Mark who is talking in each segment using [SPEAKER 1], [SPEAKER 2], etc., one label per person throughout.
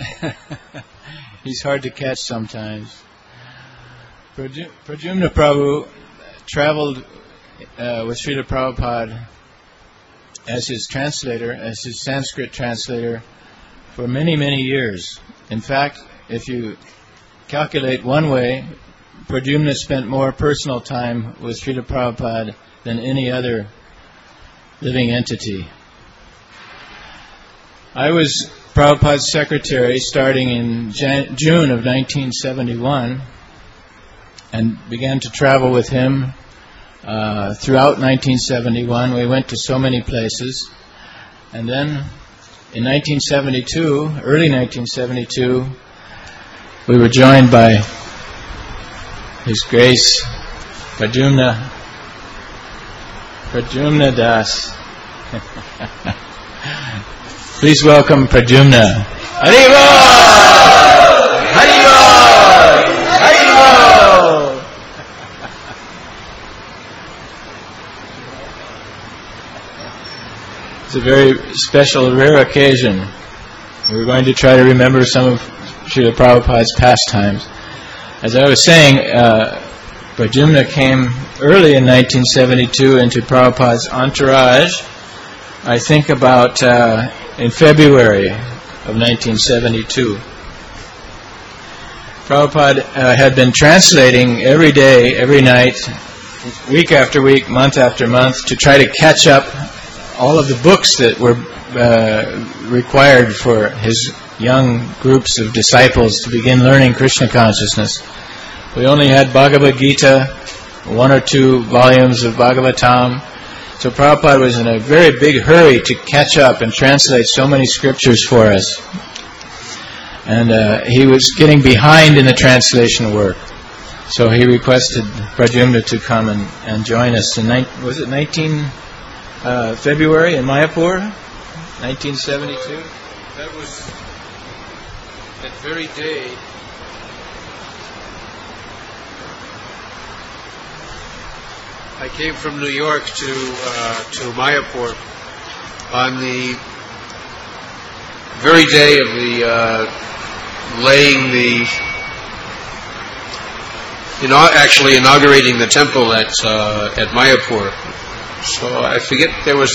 [SPEAKER 1] He's hard to catch sometimes. Pradyumna Prabhu traveled with Srila Prabhupada as his translator, as his Sanskrit translator, for many, many years. In fact, if you calculate one way, Pradyumna spent more personal time with Srila Prabhupada than any other living entity. I was Prabhupada's secretary starting in June of 1971 and began to travel with him throughout 1971. We went to so many places. And then in 1972, early 1972, we were joined by His Grace Pradyumna Das. Please welcome Pradyumna. Haribo! Haribo! Haribo! It's a very special, rare occasion. We're going to try to remember some of Srila Prabhupada's pastimes. As I was saying, Pradyumna came early in 1972 into Prabhupada's entourage, I think about in February of 1972. Prabhupada had been translating every day, every night, week after week, month after month, to try to catch up all of the books that were required for his young groups of disciples to begin learning Krishna consciousness. We only had Bhagavad Gita, 1 or 2 volumes of Bhagavatam. So Prabhupada was in a very big hurry to catch up and translate so many scriptures for us. And he was getting behind in the translation work. So he requested Pradyumna to come and join us in, was it 19 February in Mayapur, 1972?
[SPEAKER 2] That was that very day. I came from New York to Mayapur on the very day of the actually inaugurating the temple at Mayapur. So I forget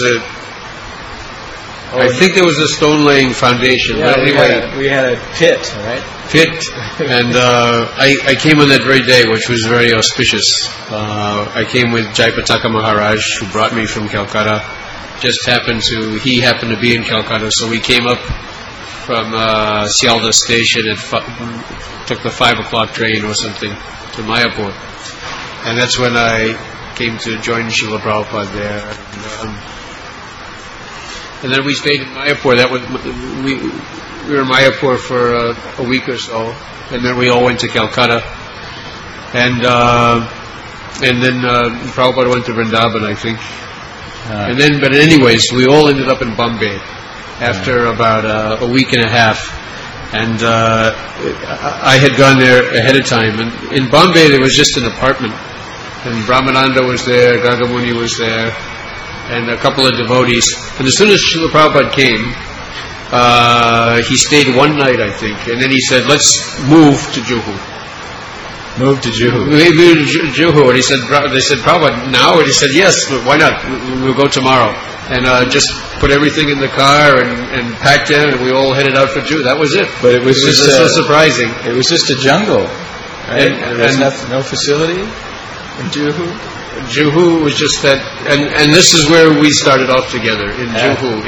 [SPEAKER 2] I think there was a stone laying foundation.
[SPEAKER 1] Yeah,
[SPEAKER 2] but anyway,
[SPEAKER 1] we had a pit, right?
[SPEAKER 2] And I came on that very day, which was very auspicious. I came with Jayapataka Maharaj, who brought me from Calcutta. He happened to be in Calcutta, so we came up from Sialda station and took the 5 o'clock train or something to Mayapur. And that's when I came to join Srila Prabhupada there. And then we stayed in Mayapur. We were in Mayapur for a week or so, and then we all went to Calcutta. And then Prabhupada went to Vrindavan, I think. But anyways, we all ended up in Bombay after about a week and a half. And I had gone there ahead of time. And in Bombay, there was just an apartment. And Brahmananda was there, Gagamuni was there, and a couple of devotees. And as soon as Srila Prabhupada came, he stayed one night, I think, and then he said, let's move to Juhu.
[SPEAKER 1] Move to Juhu.
[SPEAKER 2] We moved to Juhu, and they said, Prabhupada, now? And he said, yes, but why not? We'll go tomorrow. And just put everything in the car and packed in, and we all headed out for Juhu. That was it.
[SPEAKER 1] But it was just
[SPEAKER 2] so surprising.
[SPEAKER 1] It was just a jungle, right? And there was no facility in Juhu?
[SPEAKER 2] Juhu was just that, and this is where we started off together in Juhu.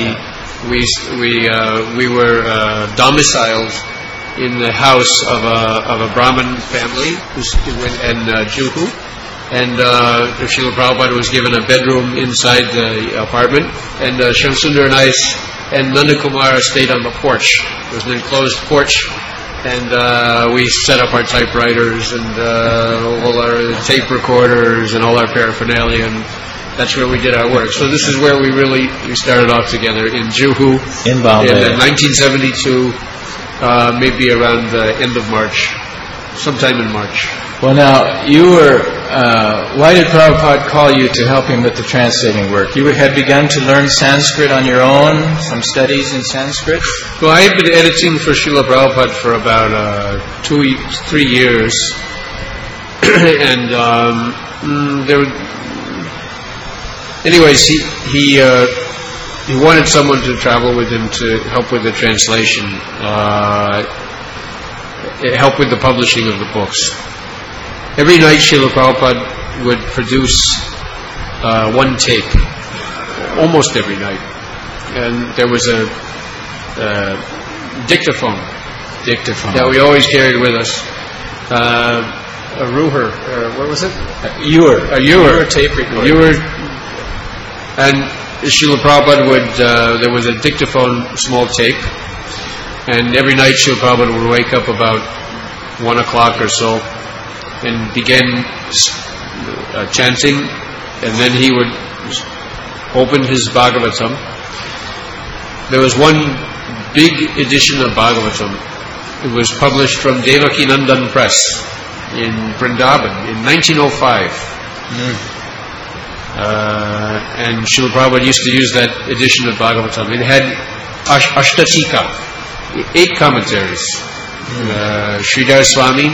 [SPEAKER 2] We were domiciled in the house of a Brahmin family in Juhu, and Srila Prabhupada was given a bedroom inside the apartment, and Shamsundar and I and Nanda Kumar stayed on the porch. It was an enclosed porch. And we set up our typewriters and all our tape recorders and all our paraphernalia, and that's where we did our work. So this is where we started off together in Juhu
[SPEAKER 1] in Bombay
[SPEAKER 2] in 1972, maybe around the end of March. sometime in March.
[SPEAKER 1] Well, now, you were, why did Prabhupada call you to help him with the translating work? You had begun to learn Sanskrit on your own, some studies in Sanskrit?
[SPEAKER 2] Well, I had been editing for Srila Prabhupada for about 3 years. And anyways, he wanted someone to travel with him to help with the translation, help with the publishing of the books. Every night Srila Prabhupada would produce one tape, almost every night. And there was a dictaphone that we always carried with us. A Ruher, what was it? A Ewer tape recorder. And Srila Prabhupada there was a dictaphone small tape, and every night Srila Prabhupada would wake up about 1 o'clock or so and begin chanting, and then he would open his Bhagavatam. There was one big edition of Bhagavatam. It was published from Devaki Nandan Press in Vrindavan in 1905. And Srila Prabhupada used to use that edition of Bhagavatam. It had Ashtatika, 8 commentaries. Sridhar Swami,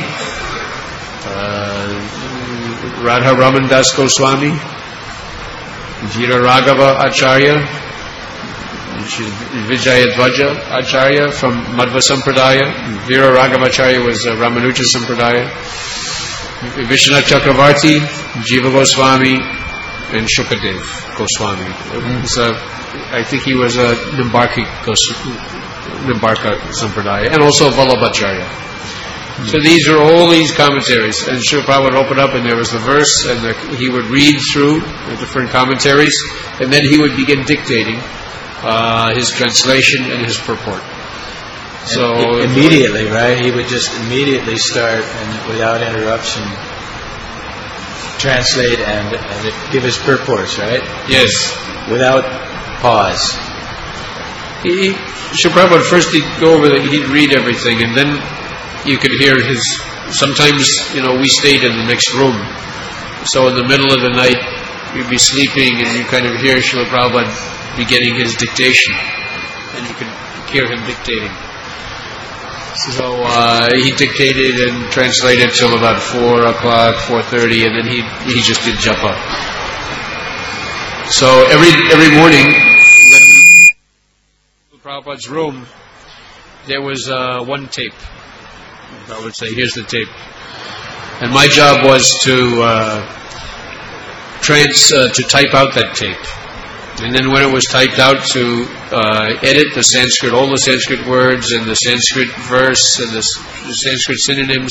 [SPEAKER 2] Radha Raman Das Goswami, Veera Raghava Acharya, Vijayadvaja Acharya from Madhva Sampradaya. Veera Raghava Acharya was Ramanuja Sampradaya. Vishwanath Chakravarti, Jiva Goswami, and Shukadev Goswami. I think he was a Nimbarka Sampradaya, and also Vallabhacharya. So these are all these commentaries, and Srila Prabhupada would open up, and there was the verse, and he would read through the different commentaries, and then he would begin dictating his translation and his purport. So
[SPEAKER 1] immediately, right? He would just immediately start and without interruption translate and give his purports, right?
[SPEAKER 2] Yes.
[SPEAKER 1] Without pause.
[SPEAKER 2] Srila Prabhupada first he'd go over he'd read everything, and then you could hear sometimes, we stayed in the next room. So in the middle of the night, you'd be sleeping and you kind of hear Srila Prabhupada beginning his dictation. And you could hear him dictating. So he dictated and translated till about 4 o'clock, 4:30, and then he just did japa. So every morning, when in Prabhupada's room, there was one tape. I would say, here's the tape. And my job was to type out that tape. And then when it was typed out, to edit the Sanskrit, all the Sanskrit words and the Sanskrit verse and the Sanskrit synonyms.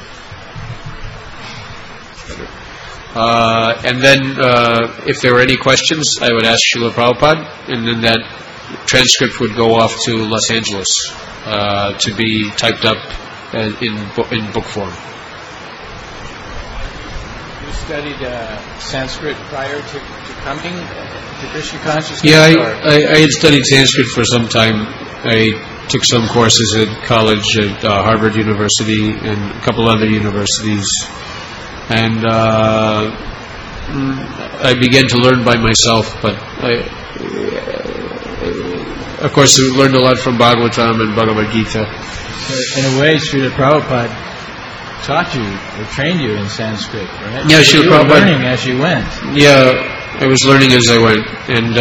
[SPEAKER 2] And then if there were any questions, I would ask Srila Prabhupada, and then that transcript would go off to Los Angeles to be typed up in book form.
[SPEAKER 1] You studied Sanskrit prior to coming to Krishna consciousness?
[SPEAKER 2] Yeah, I had studied Sanskrit for some time. I took some courses at college at Harvard University and a couple other universities. And I began to learn by myself, but of course I learned a lot from Bhagavatam and Bhagavad Gita.
[SPEAKER 1] In a way, Srila Prabhupada taught you or trained you in Sanskrit, right?
[SPEAKER 2] Yeah, Srila
[SPEAKER 1] Prabhupada. You were learning as you went.
[SPEAKER 2] Yeah, I was learning as I went, and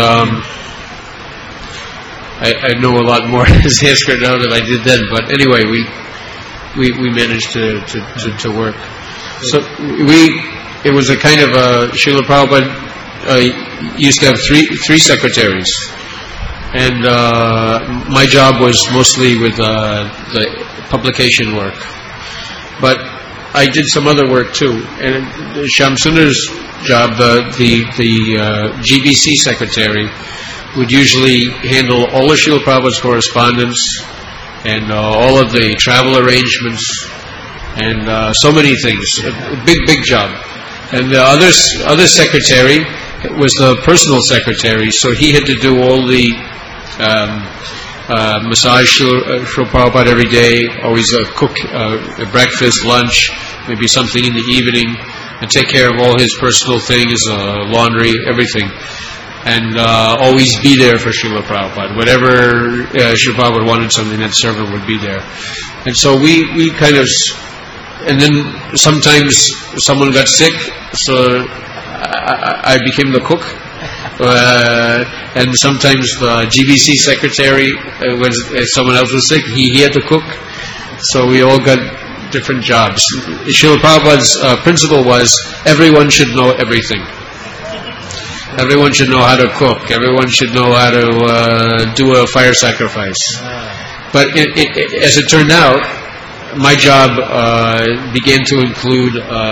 [SPEAKER 2] I know a lot more Sanskrit now than I did then. But anyway, we managed to work. So it was a kind of a Srila Prabhupada used to have three secretaries. And my job was mostly with the publication work. But I did some other work too. And Shyam Sundar's job, the GBC secretary, would usually handle all of Srila Prabhupada's correspondence and all of the travel arrangements and so many things. A big job. And the other secretary was the personal secretary, so he had to do all the massage Srila Prabhupada every day, always cook breakfast, lunch, maybe something in the evening, and take care of all his personal things, laundry, everything. And always be there for Srila Prabhupada. Whatever Srila Prabhupada wanted something, that servant would be there. And so we kind of... And then sometimes someone got sick, so I became the cook. And sometimes the GBC secretary, when someone else was sick, he had to cook. So we all got different jobs. Srila Prabhupada's principle was, everyone should know everything. Everyone should know how to cook. Everyone should know how to do a fire sacrifice. But as it turned out, my job began to include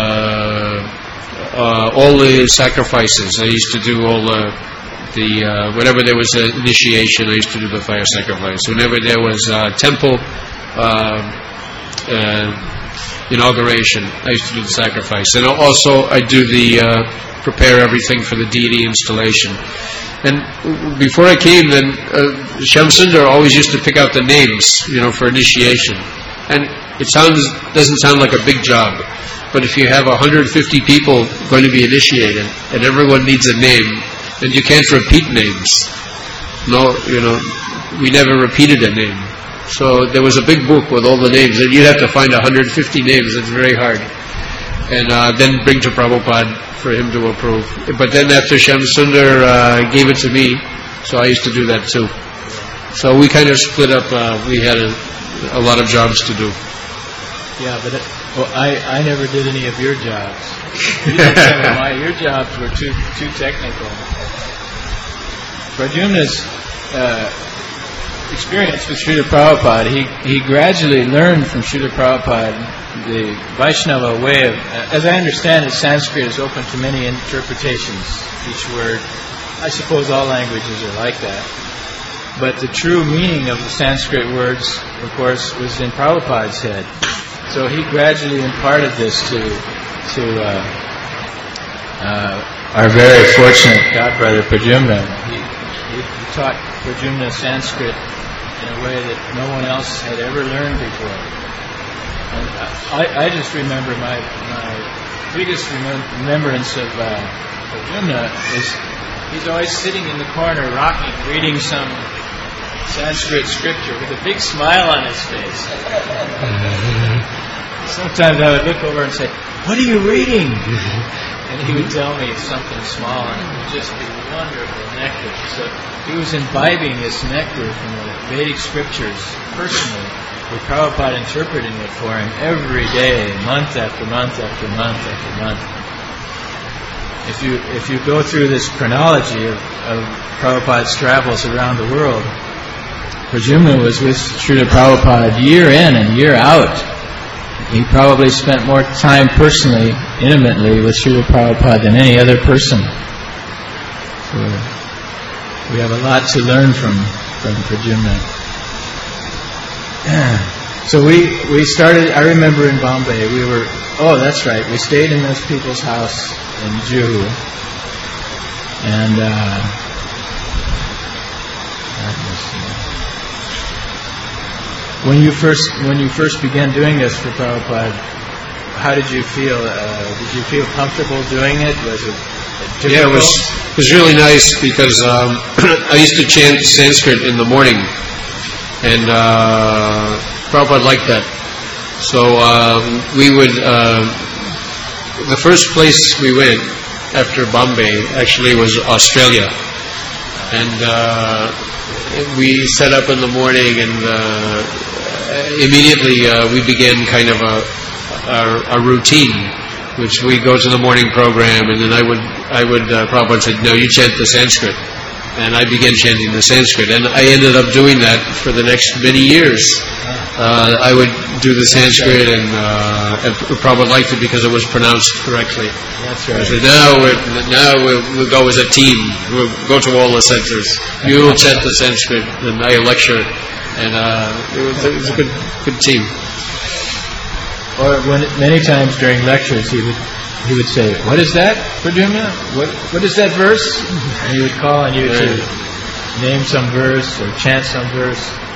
[SPEAKER 2] all the sacrifices. I used to do all the whenever there was an initiation, I used to do the fire sacrifice. Whenever there was a temple inauguration, I used to do the sacrifice. And also I do the prepare everything for the deity installation. And before I came, then Shyamsundar always used to pick out the names, for initiation. And it doesn't sound like a big job, but if you have 150 people going to be initiated and everyone needs a name, then you can't repeat names. No, we never repeated a name. So there was a big book with all the names, and you'd have to find 150 names. It's very hard. And then bring to Prabhupada for him to approve. But then after Shyamsundar gave it to me, so I used to do that too. So we kind of split up. We had a lot of jobs to do.
[SPEAKER 1] Yeah, but I never did any of your jobs. Your jobs were too technical. Pradyumna's experience with Srila Prabhupada, he gradually learned from Srila Prabhupada the Vaishnava way of, as I understand it, Sanskrit is open to many interpretations, each word. I suppose all languages are like that. But the true meaning of the Sanskrit words, of course, was in Prabhupada's head. So he gradually imparted this to our very fortunate godbrother Pradyumna. He taught Pradyumna Sanskrit in a way that no one else had ever learned before. And I just remember my biggest remembrance of Pradyumna is he's always sitting in the corner, rocking, reading some Sanskrit scripture with a big smile on his face. Sometimes I would look over and say, "What are you reading?" And he would tell me something small, and it would just be wonderful nectar. So he was imbibing this nectar from the Vedic scriptures personally, with Prabhupada interpreting it for him every day, month after month after month after month. If you go through this chronology of Prabhupada's travels around the world, Pradyumna was with Srila Prabhupada year in and year out. He probably spent more time personally, intimately with Srila Prabhupada than any other person. So we have a lot to learn from Pradyumna. So we started, I remember in Bombay, that's right, we stayed in those people's house in Juhu. And when you first began doing this for Prabhupada, how did you feel? Did you feel comfortable doing it? Was it difficult?
[SPEAKER 2] Yeah, it was really nice because I used to chant Sanskrit in the morning, and Prabhupada liked that. So we would. The first place we went after Bombay actually was Australia, and we set up in the morning, and immediately we began kind of a routine, which we go to the morning program, and then I would Prabhupada said, "No, you chant the Sanskrit," and I began chanting the Sanskrit, and I ended up doing that for the next many years. I would do the Sanskrit, and Prabhupada liked it because it was pronounced correctly.
[SPEAKER 1] That's right.
[SPEAKER 2] I said, now we'll go as a team. We'll go to all the centers. You will chant the Sanskrit, and I lecture, and it was a good team.
[SPEAKER 1] Or many times during lectures, he would say, "What is that, Pradyumna? What is that verse?" And he would call on you to name some verse or chant some verse.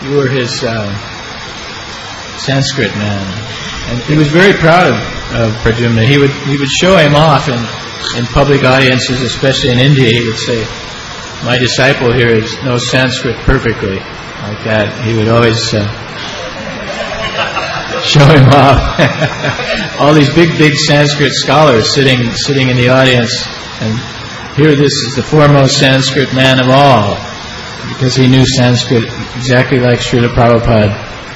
[SPEAKER 1] You were his Sanskrit man, and he was very proud of Pradyumna. He would show him off in public audiences, especially in India. He would say, "My disciple here knows Sanskrit perfectly," like that. He would always show him off. All these big Sanskrit scholars sitting in the audience, and here this is the foremost Sanskrit man of all, because he knew Sanskrit exactly like Srila Prabhupada.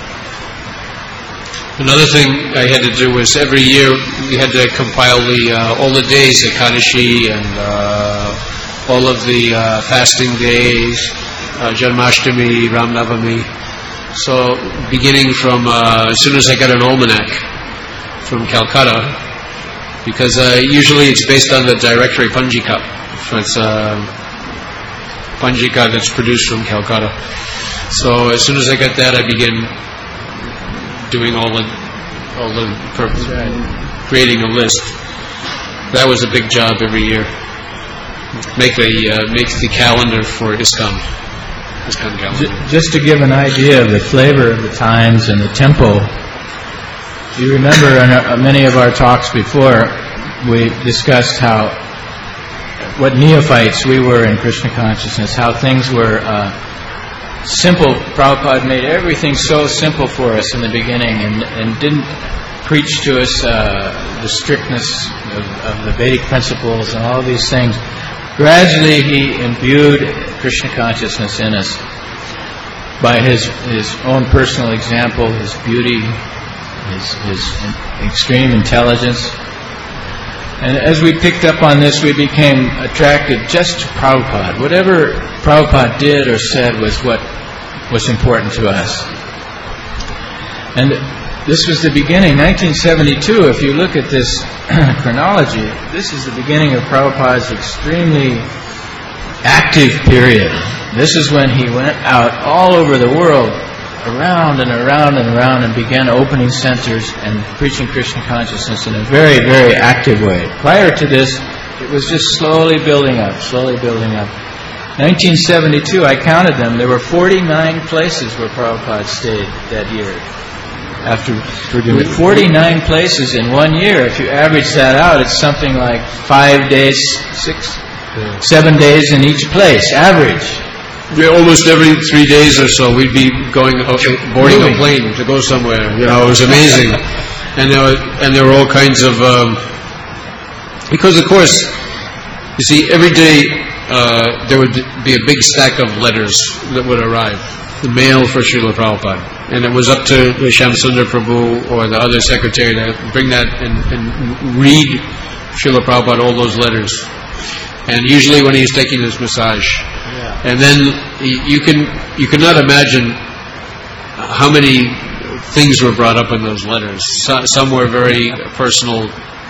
[SPEAKER 2] Another thing I had to do was every year we had to compile all the days, Ekadashi and all of the fasting days, Janmashtami, Ramnavami. So beginning from as soon as I got an almanac from Calcutta, because usually it's based on the directory Panjika. It's Panjika that's produced from Calcutta. So as soon as I got that, I began doing creating a list. That was a big job every year. Make the calendar for ISKCON calendar.
[SPEAKER 1] Just to give an idea of the flavor of the times and the tempo, you remember in many of our talks before, we discussed what neophytes we were in Krishna consciousness, how things were simple. Prabhupada made everything so simple for us in the beginning, and didn't preach to us the strictness of the Vedic principles and all these things. Gradually he imbued Krishna consciousness in us by his own personal example, his beauty, his extreme intelligence. And as we picked up on this, we became attracted just to Prabhupada. Whatever Prabhupada did or said was what was important to us. And this was the beginning, 1972. If you look at this chronology, this is the beginning of Prabhupada's extremely active period. This is when he went out all over the world, around and around and around, and began opening centers and preaching Krishna consciousness in a very, very active way. Prior to this, it was just slowly building up. 1972, I counted them. There were 49 places where Prabhupada stayed that year. After 49 places in 1 year. If you average that out, it's something like 5 days, 7 days in each place, average.
[SPEAKER 2] Almost every 3 days or so, we'd be boarding a plane to go somewhere. It was amazing. And there were all kinds of because of course, you see, every day there would be a big stack of letters that would arrive, the mail for Srila Prabhupada, and it was up to Shyamsundar Prabhu or the other secretary to bring that and read Srila Prabhupada all those letters. And usually when he was taking his massage. Yeah. And then you cannot imagine how many things were brought up in those letters. Some were very personal,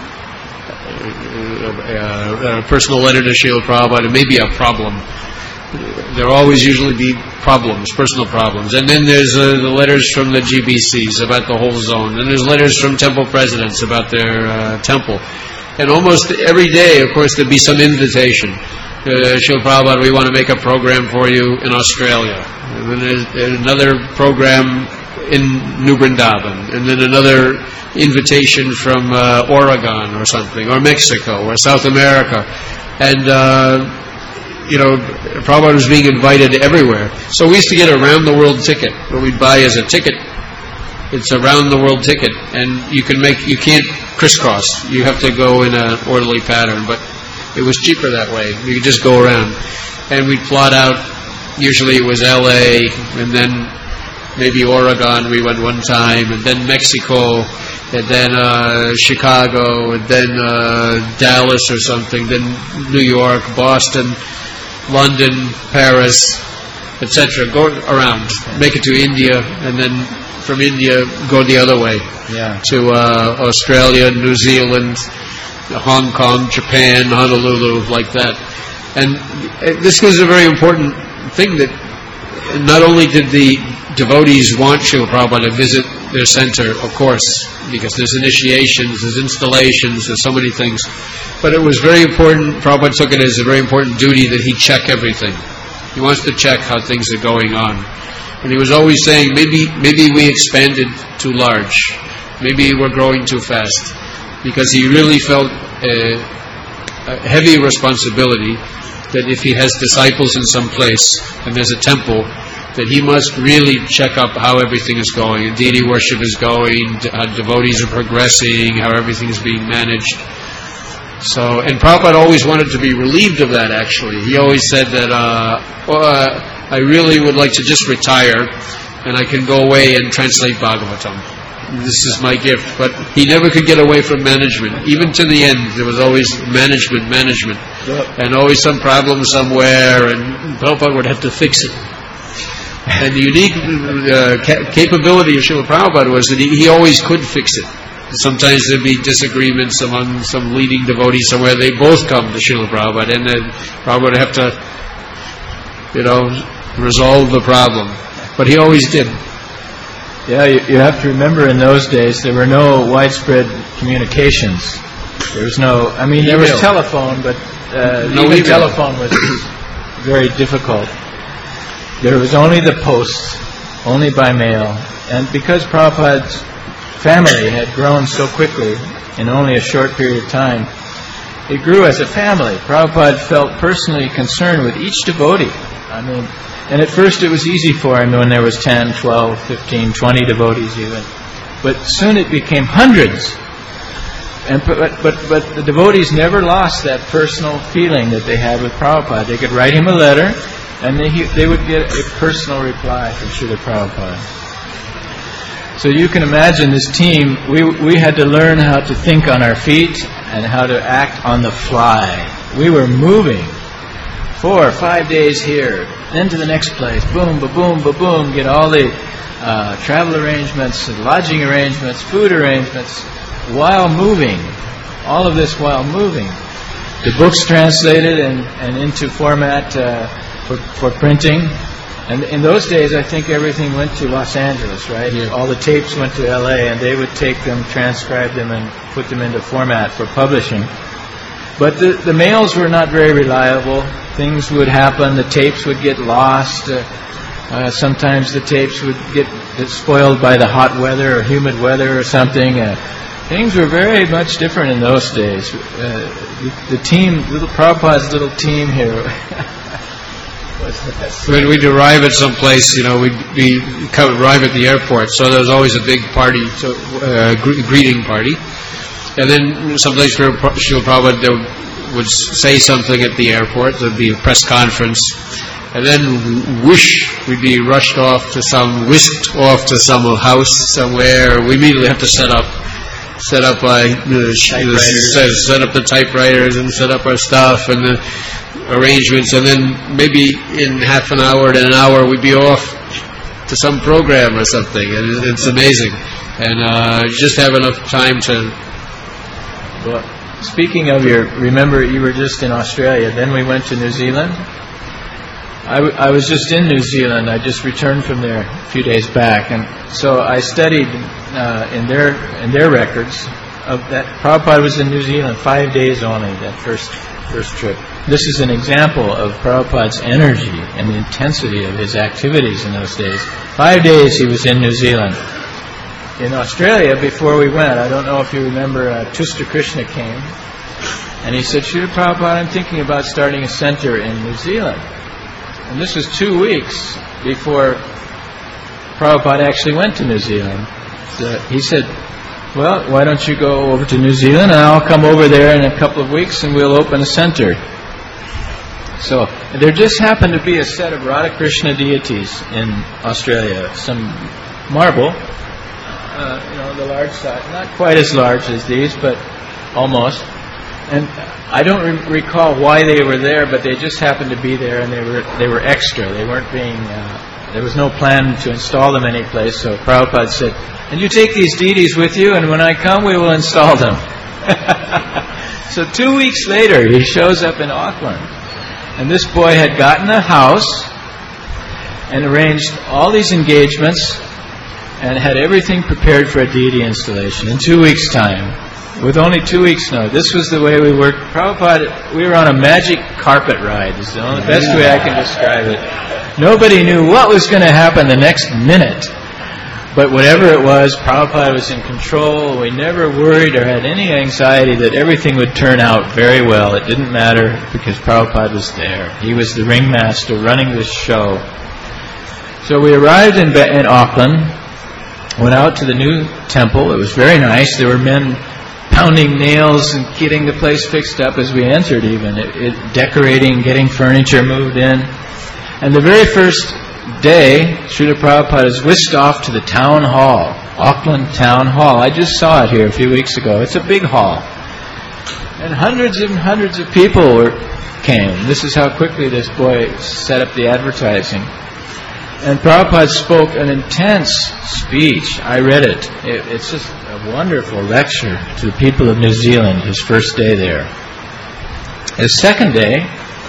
[SPEAKER 2] personal letter to Srila Prabhupada. It may be a problem. There will always usually be problems, personal problems. And then there's the letters from the GBCs about the whole zone. And there's letters from temple presidents about their temple. And almost every day, of course, there'd be some invitation. Srila Prabhupada, we want to make a program for you in Australia. And then there's another program in New Vrindavan. And then another invitation from Oregon or something, or Mexico, or South America. And, Prabhupada was being invited everywhere. So we used to get a round-the-world ticket, what we'd buy as a ticket. It's a round-the-world ticket, and you can't crisscross. You have to go in an orderly pattern, but it was cheaper that way. You could just go around. And we'd plot out, usually it was LA, and then maybe Oregon we went one time, and then Mexico, and then Chicago, and then Dallas or something, then New York, Boston, London, Paris, etc. Go around, make it to India, and then from India go the other way to Australia, New Zealand, Hong Kong, Japan, Honolulu, like that. And this was a very important thing, that not only did the devotees want Srila Prabhupada to visit their center, of course, because there's initiations, there's installations, there's so many things, but it was very important. Prabhupada took it as a very important duty that he check everything. He wants to check how things are going on. And he was always saying, maybe we expanded too large. Maybe we're growing too fast. Because he really felt a heavy responsibility that if he has disciples in some place and there's a temple, that he must really check up how everything is going, deity worship is going, how devotees are progressing, how everything is being managed. So, and Prabhupada always wanted to be relieved of that, actually. He always said that, I really would like to just retire and I can go away and translate Bhagavatam. This is my gift. But he never could get away from management. Even to the end, there was always management. And always some problem somewhere, and Prabhupada would have to fix it. And the unique capability of Srila Prabhupada was that he always could fix it. Sometimes there'd be disagreements among some leading devotees somewhere. They both come to Srila Prabhupada, and then Prabhupada would have to, resolve the problem. But he always did.
[SPEAKER 1] Yeah, you have to remember in those days there were no widespread communications. There was no, there was telephone, but even telephone was very difficult. There was only the post, only by mail. And because Prabhupada's family had grown so quickly in only a short period of time, it grew as a family. Prabhupada felt personally concerned with each devotee. And at first it was easy for him when there was 10, 12, 15, 20 devotees even. But soon it became hundreds. But the devotees never lost that personal feeling that they had with Prabhupada. They could write him a letter, and they would get a personal reply from Srila Prabhupada. So you can imagine this team, we had to learn how to think on our feet and how to act on the fly. We were moving 4 or 5 days here, then to the next place, boom, ba-boom, ba-boom, get all the travel arrangements, lodging arrangements, food arrangements, while moving. All of this while moving. The books translated and into format for printing. And in those days, I think everything went to Los Angeles, right?
[SPEAKER 2] Yeah.
[SPEAKER 1] All the tapes went to L.A., and they would take them, transcribe them, and put them into format for publishing. But the mails were not very reliable. Things would happen. The tapes would get lost. Sometimes the tapes would get spoiled by the hot weather or humid weather or something. Things were very much different in those days. The team, Prabhupada's little team here,
[SPEAKER 2] when we'd arrive at some place, we'd arrive at the airport, so there was always a big party, greeting party. And then someplace where Srila Prabhupada would say something at the airport, there'd be a press conference, and then we'd be whisked off to some house somewhere. We immediately have to set up the typewriters and set up our stuff and the arrangements, and then maybe in half an hour to an hour we'd be off to some program or something, and it's amazing. And you just have enough time to...
[SPEAKER 1] Well, speaking of remember you were just in Australia, then we went to New Zealand. I was just in New Zealand. I just returned from there a few days back, and so I studied in their records of that. Prabhupada was in New Zealand 5 days only, that first trip. This is an example of Prabhupada's energy and the intensity of his activities in those days. 5 days he was in New Zealand. In Australia, before we went, I don't know if you remember, Tusta Krishna came, and he said, Srila Prabhupada, I'm thinking about starting a center in New Zealand. And this was 2 weeks before Prabhupada actually went to New Zealand. So he said, well, why don't you go over to New Zealand, and I'll come over there in a couple of weeks, and we'll open a center. So there just happened to be a set of Radha Krishna deities in Australia, some marble, the large size, not quite as large as these, but almost. And I don't recall why they were there, but they just happened to be there, and they were extra. They weren't being. There was no plan to install them anyplace. So Prabhupada said, "And you take these deities with you, and when I come, we will install them." So 2 weeks later, he shows up in Auckland, and this boy had gotten a house and arranged all these engagements and had everything prepared for a deity installation in 2 weeks' time. With only 2 weeks' notice. This was the way we worked. Prabhupada, we were on a magic carpet ride. It's the only best way I can describe it. Nobody knew what was going to happen the next minute. But whatever it was, Prabhupada was in control. We never worried or had any anxiety that everything would turn out very well. It didn't matter because Prabhupada was there. He was the ringmaster running this show. So we arrived in Auckland, went out to the new temple. It was very nice. There were men pounding nails and getting the place fixed up as we entered even, decorating, getting furniture moved in. And the very first day, Srila Prabhupada is whisked off to the town hall, Auckland Town Hall. I just saw it here a few weeks ago. It's a big hall. And hundreds and hundreds of people came. This is how quickly this boy set up the advertising. And Prabhupada spoke an intense speech. I read it. It's just a wonderful lecture to the people of New Zealand, his first day there. His second day,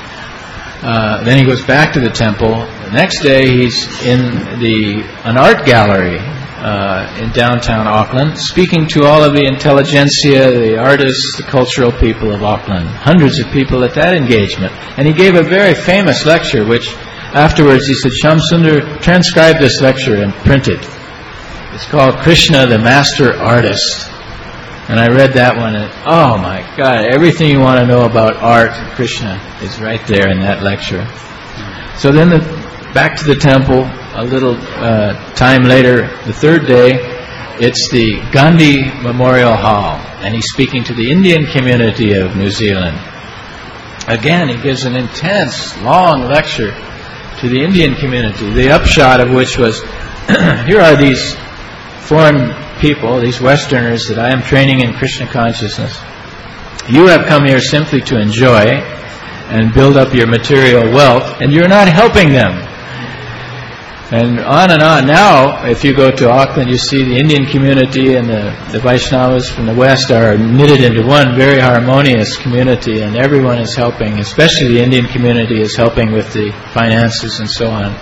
[SPEAKER 1] then he goes back to the temple. The next day he's in an art gallery in downtown Auckland, speaking to all of the intelligentsia, the artists, the cultural people of Auckland. Hundreds of people at that engagement. And he gave a very famous lecture, which afterwards he said, Shamsundar, transcribe this lecture and print it. It's called Krishna, the Master Artist. And I read that one and, oh my God, everything you want to know about art and Krishna is right there in that lecture. So then back to the temple, a little time later, the third day, it's the Gandhi Memorial Hall. And he's speaking to the Indian community of New Zealand. Again, he gives an intense, long lecture to the Indian community, the upshot of which was, here are these foreign people, these Westerners that I am training in Krishna consciousness. You have come here simply to enjoy and build up your material wealth, and you're not helping them. And on and on. Now, if you go to Auckland, you see the Indian community and the Vaishnavas from the West are knitted into one very harmonious community, and everyone is helping, especially the Indian community is helping with the finances and so on.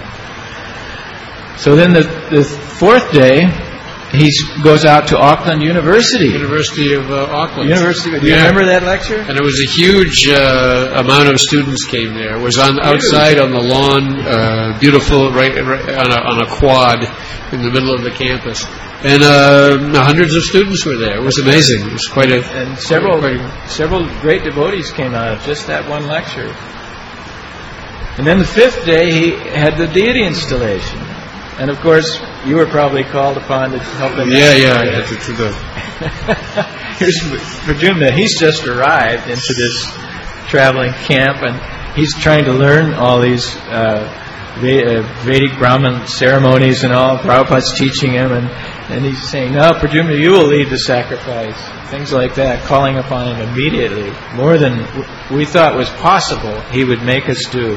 [SPEAKER 1] So then the fourth day, he goes out to Auckland University.
[SPEAKER 2] University of Auckland.
[SPEAKER 1] Do you remember that lecture?
[SPEAKER 2] And it was a huge amount of students came there. It was outside on the lawn, beautiful, right on a quad in the middle of the campus. And hundreds of students were there. It was amazing. It was quite a...
[SPEAKER 1] And several great devotees came out of just that one lecture. And then the fifth day, he had the deity installation. And of course, you were probably called upon to help him.
[SPEAKER 2] Yeah. That's good.
[SPEAKER 1] Here's Pradyumna. He's just arrived into this traveling camp, and he's trying to learn all these Vedic Brahmin ceremonies and all. Prabhupada's teaching him, and he's saying, "No, Pradyumna, you will lead the sacrifice." Things like that, calling upon him immediately, more than we thought was possible. He would make us do.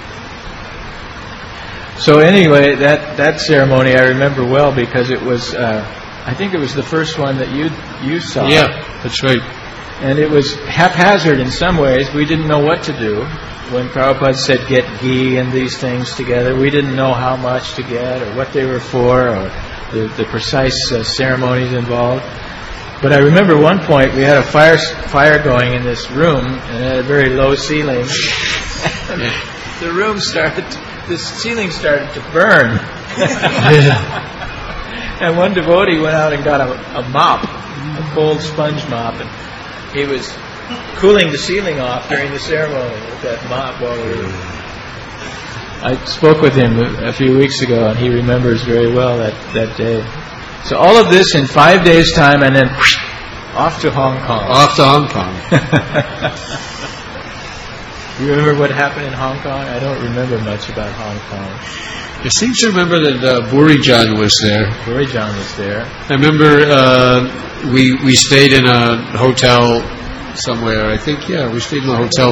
[SPEAKER 1] So anyway, that ceremony I remember well because it was, I think it was the first one that you saw.
[SPEAKER 2] Yeah, that's right.
[SPEAKER 1] And it was haphazard in some ways. We didn't know what to do. When Prabhupada said get ghee and these things together, we didn't know how much to get or what they were for or the precise ceremonies involved. But I remember one point we had a fire going in this room and it had a very low ceiling. The ceiling started to burn. And one devotee went out and got a mop, a cold sponge mop, and he was cooling the ceiling off during the ceremony with that mop while we were... I spoke with him a few weeks ago, and he remembers very well that day. So all of this in 5 days' time, and then off to Hong Kong.
[SPEAKER 2] Off to Hong Kong.
[SPEAKER 1] You remember what happened in Hong Kong? I don't remember much about Hong Kong.
[SPEAKER 2] I seem to remember that Burijan was there.
[SPEAKER 1] Burijan was there.
[SPEAKER 2] I remember we stayed in a hotel somewhere. I think, we stayed in a hotel.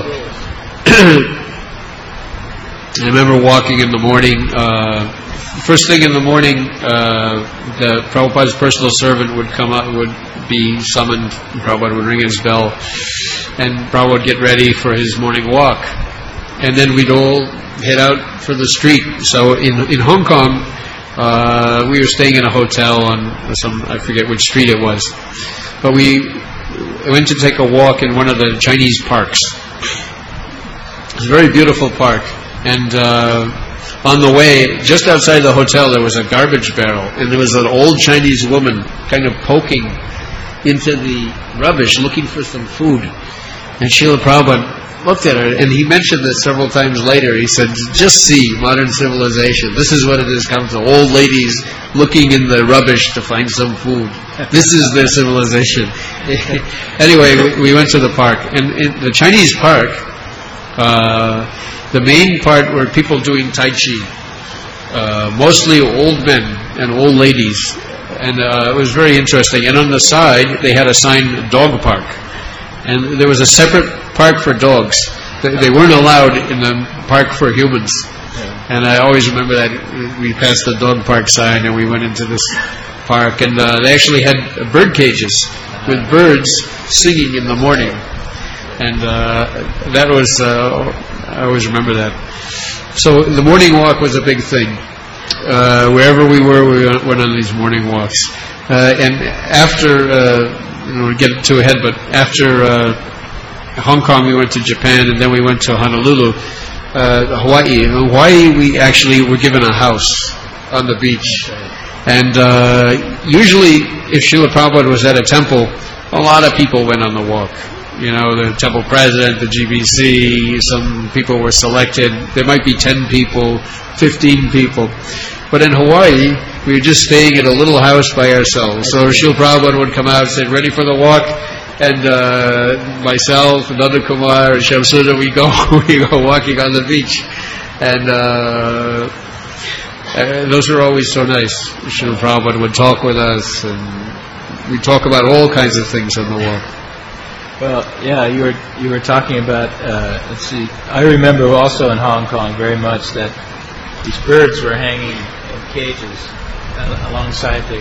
[SPEAKER 2] I remember walking in the morning. First thing in the morning, the Prabhupada's personal servant would come up, would be summoned. Prabhupada would ring his bell, and Prabhupada would get ready for his morning walk. And then we'd all head out for the street. So in Hong Kong, we were staying in a hotel on I forget which street it was. But we went to take a walk in one of the Chinese parks. It's a very beautiful park. And on the way, just outside the hotel, there was a garbage barrel, and there was an old Chinese woman kind of poking into the rubbish, looking for some food. And Srila Prabhupada looked at her, and he mentioned this several times later. He said, just see modern civilization. This is what it has come to. Old ladies looking in the rubbish to find some food. This is their civilization. Anyway, we went to the park. And in the Chinese park, the main part were people doing Tai Chi. Mostly old men and old ladies. And it was very interesting. And on the side, they had a sign, dog park. And there was a separate park for dogs. They weren't allowed in the park for humans. And I always remember that we passed the dog park sign and we went into this park. And they actually had bird cages with birds singing in the morning. And that was, I always remember that. So the morning walk was a big thing. Wherever we were, we went on these morning walks. And after, we'll get too ahead, but after Hong Kong, we went to Japan, and then we went to Honolulu, Hawaii. In Hawaii, we actually were given a house on the beach. And usually, if Srila Prabhupada was at a temple, a lot of people went on the walk. You know, the temple president, the GBC, some people were selected. There might be 10 people, 15 people. But in Hawaii, we were just staying at a little house by ourselves. So Srila Prabhupada would come out and say, ready for the walk? And myself, Nanda Kumar, and Shamsuna, we go walking on the beach. And those were always so nice. Srila Prabhupada would talk with us, and we'd talk about all kinds of things on the walk.
[SPEAKER 1] Well, yeah, you were talking about, let's see, I remember also in Hong Kong very much that these birds were hanging in cages alongside the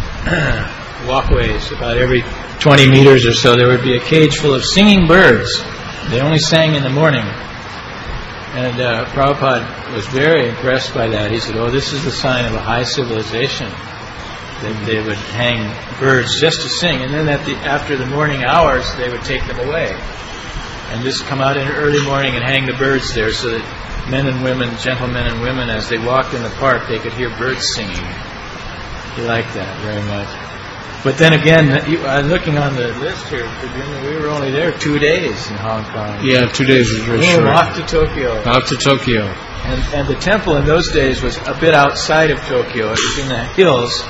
[SPEAKER 1] walkways. About every 20 meters or so, there would be a cage full of singing birds. They only sang in the morning. And Prabhupada was very impressed by that. He said, oh, this is the sign of a high civilization. They would hang birds just to sing, and then after the morning hours, they would take them away and just come out in the early morning and hang the birds there, so that men and women, gentlemen and women, as they walked in the park, they could hear birds singing. He liked that very much. But then again, I'm looking on the list here, we were only there 2 days in Hong Kong.
[SPEAKER 2] Yeah, 2 days was very short.
[SPEAKER 1] Off to Tokyo.
[SPEAKER 2] Off to Tokyo.
[SPEAKER 1] And the temple in those days was a bit outside of Tokyo. It was in the hills.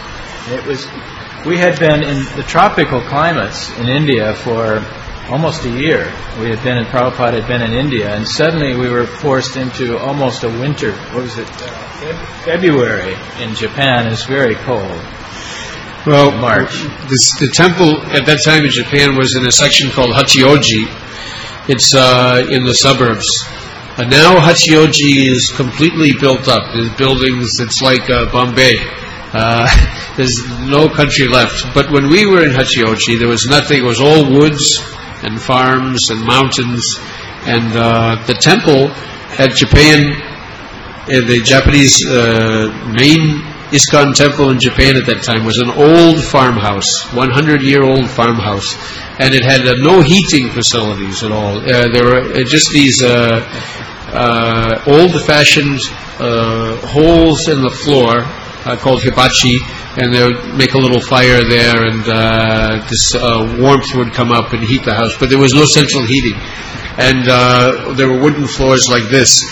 [SPEAKER 1] We had been in the tropical climates in India for almost a year. Prabhupada had been in India, and suddenly we were forced into almost a winter. What was it? February in Japan is very cold.
[SPEAKER 2] Well,
[SPEAKER 1] March.
[SPEAKER 2] The temple at that time in Japan was in a section called Hachioji. It's in the suburbs. And now Hachioji is completely built up. There's buildings, it's like Bombay. There's no country left. But when we were in Hachioji, there was nothing. It was all woods and farms and mountains. And the temple at Japan, the Japanese main ISKCON temple in Japan at that time, was an old farmhouse, 100-year-old farmhouse. And it had no heating facilities at all. There were just these old-fashioned holes in the floor, called hibachi, and they would make a little fire there, and this warmth would come up and heat the house. But there was no central heating, and there were wooden floors like this.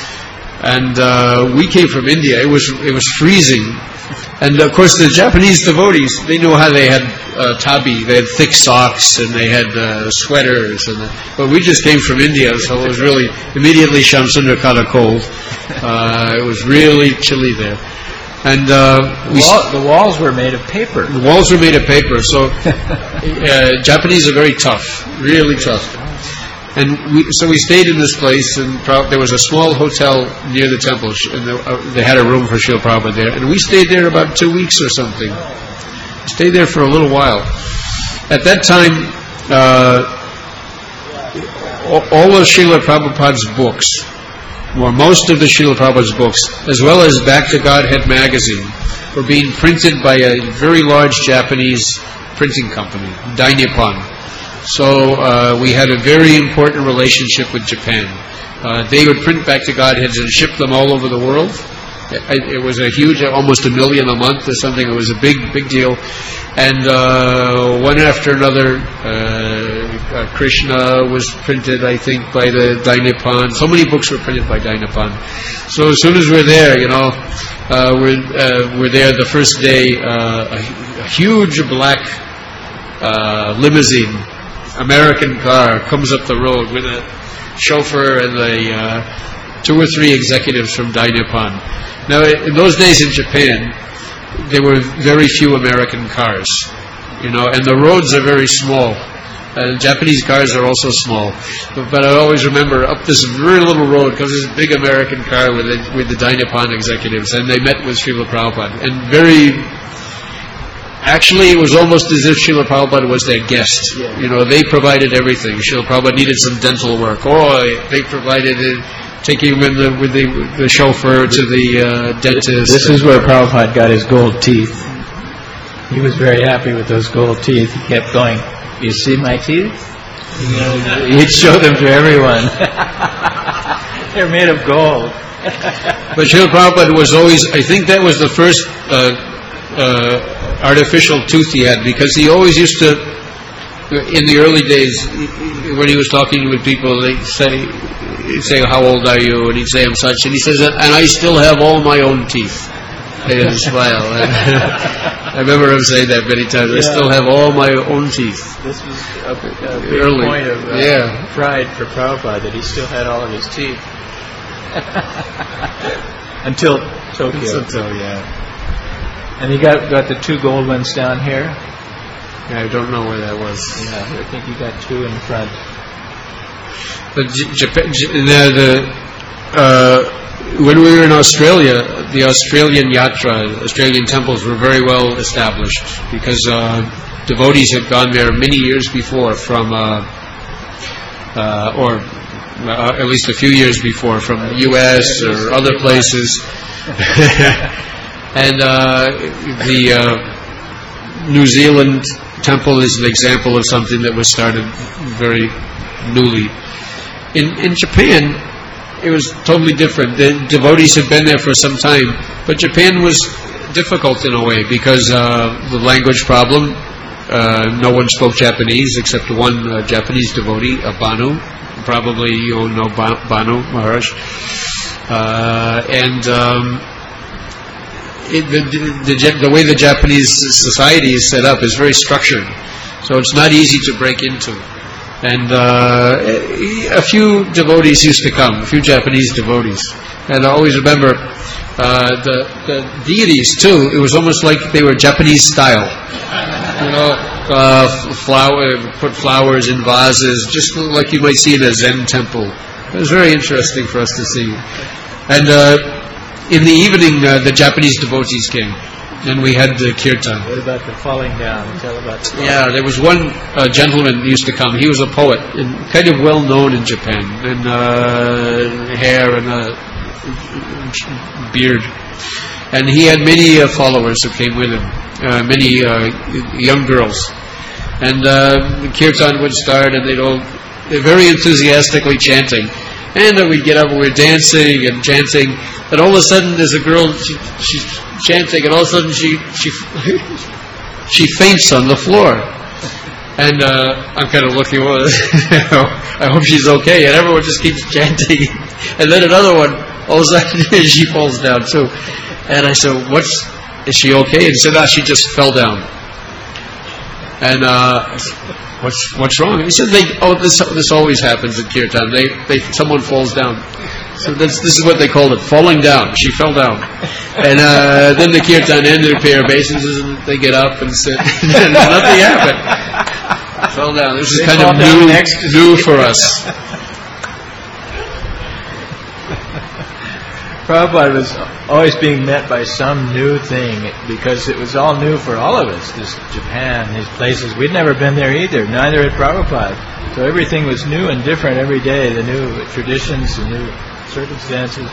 [SPEAKER 2] And we came from India. It was freezing, and of course the Japanese devotees, they knew how they had tabi. They had thick socks and they had sweaters, but we just came from India, so it was really immediately Shamsundar caught a cold. It was really chilly there. And
[SPEAKER 1] the walls were made of paper.
[SPEAKER 2] The walls were made of paper, so Japanese are very tough, really tough. And so we stayed in this place, and there was a small hotel near the temple, and they had a room for Srila Prabhupada there. And we stayed there about 2 weeks or something. Stayed there for a little while. At that time, all of Srila Prabhupada's books, or most of the Srila Prabhupada's books, as well as Back to Godhead magazine, were being printed by a very large Japanese printing company, Dai Nippon. So we had a very important relationship with Japan. They would print Back to Godheads and ship them all over the world. It was a huge, almost $1 million a month or something. It was a big deal. And one after another, Krishna was printed, I think, by the Dai Nippon. So many books were printed by Dai Nippon. So as soon as we're there, we're there the first day. A huge black limousine, American car, comes up the road with a chauffeur and the 2 or 3 executives from Dai Nippon. Now, in those days in Japan, there were very few American cars, and the roads are very small. Japanese cars are also small. But I always remember up this very little road comes this big American car with the Dai Nippon executives, and they met with Srila Prabhupada. And actually, it was almost as if Srila Prabhupada was their guest. Yeah. They provided everything. Srila Prabhupada needed some dental work. They provided it. Taking him with the chauffeur to the dentist.
[SPEAKER 1] This is where Prabhupada got his gold teeth. He was very happy with those gold teeth. He kept going, "You see my teeth?" He'd show them to everyone. They're made of gold.
[SPEAKER 2] But Srila Prabhupada was always, I think that was the first artificial tooth he had, because he always used to, in the early days, when he was talking with people, he'd say, "How old are you?" And he'd say, "I'm such." And he says, "And I still have all my own teeth." And smile. I remember him saying that many times. I still have all my own teeth.
[SPEAKER 1] This was a big point of pride for Prabhupada, that he still had all of his teeth. Until Tokyo. And he got the 2 gold ones down here.
[SPEAKER 2] Yeah, I don't know where that was.
[SPEAKER 1] Yeah, I think he got 2 in front.
[SPEAKER 2] But Japan, when we were in Australia, the Australian yatra, Australian temples were very well established, because devotees had gone there many years before from, or at least a few years before, from the U.S. or other places. And the New Zealand temple is an example of something that was started very newly. In Japan, it was totally different. The devotees had been there for some time, but Japan was difficult in a way, because the language problem. No one spoke Japanese except one Japanese devotee, Banu. Probably you all know Banu Maharaj. The way the Japanese society is set up is very structured, so it's not easy to break into. And a few devotees used to come, a few Japanese devotees. And I always remember the deities too. It was almost like they were Japanese style. Put flowers in vases, just like you might see in a Zen temple. It was very interesting for us to see. And in the evening, the Japanese devotees came. And we had the kirtan.
[SPEAKER 1] What about the falling down? Tell about the falling down.
[SPEAKER 2] Yeah, there was one gentleman who used to come. He was a poet, and kind of well known in Japan, and hair and a beard. And he had many followers who came with him, many young girls. And the kirtan would start, and they're very enthusiastically chanting. And we'd get up and we're dancing and chanting, and all of a sudden there's a girl, she's chanting, and all of a sudden she faints on the floor. And I'm kind of looking, I hope she's okay, and everyone just keeps chanting. And then another one, all of a sudden she falls down too. And I said, is she okay? And he said, she just fell down. And what's wrong? He said, this always happens at kirtan. Someone falls down. So this is what they called it, falling down. She fell down. And then the kirtan ended, a pair of basins, and they get up and sit. And nothing happened. Fell down. This is kind of new for us.
[SPEAKER 1] Prabhupada was always being met by some new thing, because it was all new for all of us. This Japan, these places, we'd never been there either. Neither had Prabhupada. So everything was new and different every day. The new traditions, the new circumstances.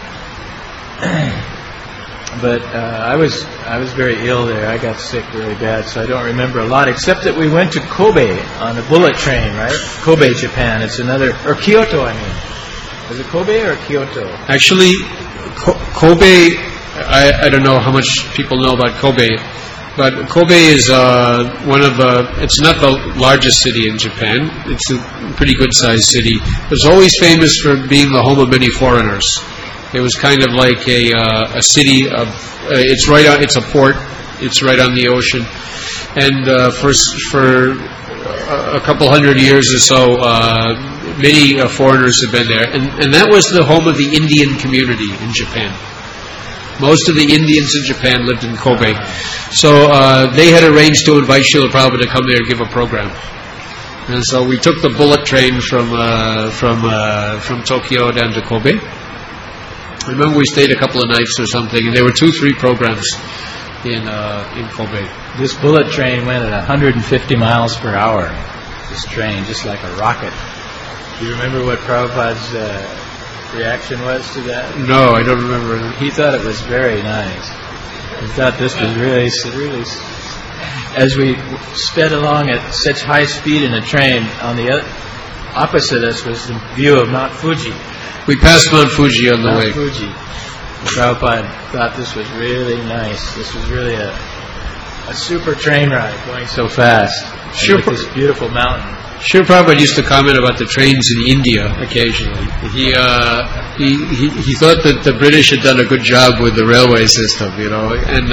[SPEAKER 1] But I was very ill there. I got sick really bad, so I don't remember a lot, except that we went to Kobe on a bullet train, right? Kobe, Japan. It's another, or Kyoto, I mean. Was it Kobe or Kyoto?
[SPEAKER 2] Actually, Kobe, I don't know how much people know about Kobe, but Kobe is one of the, it's not the largest city in Japan. It's a pretty good-sized city. It's always famous for being the home of many foreigners. It was kind of like a city of, it's a port, it's right on the ocean. And for a couple hundred years or so, many foreigners have been there. And that was the home of the Indian community in Japan. Most of the Indians in Japan lived in Kobe. So they had arranged to invite Srila Prabhupada to come there and give a program. And so we took the bullet train from Tokyo down to Kobe. I remember we stayed a couple of nights or something, and there were 2-3 programs in Kobe.
[SPEAKER 1] This bullet train went at 150 miles per hour. This train, just like a rocket. Do you remember what Prabhupada's reaction was to that?
[SPEAKER 2] No, I don't remember.
[SPEAKER 1] He thought it was very nice. He thought this was really. As we sped along at such high speed in a train, on the opposite us was the view of Mount Fuji.
[SPEAKER 2] We passed Mount Fuji on the way.
[SPEAKER 1] Mount Fuji. Prabhupada thought this was really nice. This was really a super train ride going so fast.
[SPEAKER 2] Sure.
[SPEAKER 1] This beautiful mountain.
[SPEAKER 2] Srila Prabhupada used to comment about the trains in India occasionally. He thought that the British had done a good job with the railway system, and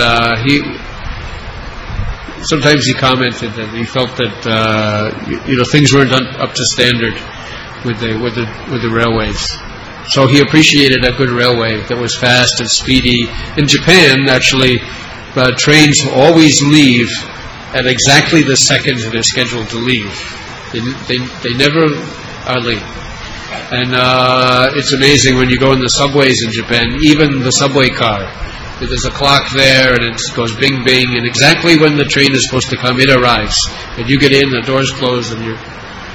[SPEAKER 2] sometimes he commented that he felt that things weren't up to standard with the railways. So he appreciated a good railway that was fast and speedy. In Japan, actually, trains always leave at exactly the second they're scheduled to leave. They never are late. And it's amazing when you go in the subways in Japan, even the subway car, there's a clock there and it goes bing bing, and exactly when the train is supposed to come, it arrives. And you get in, the doors close, and you're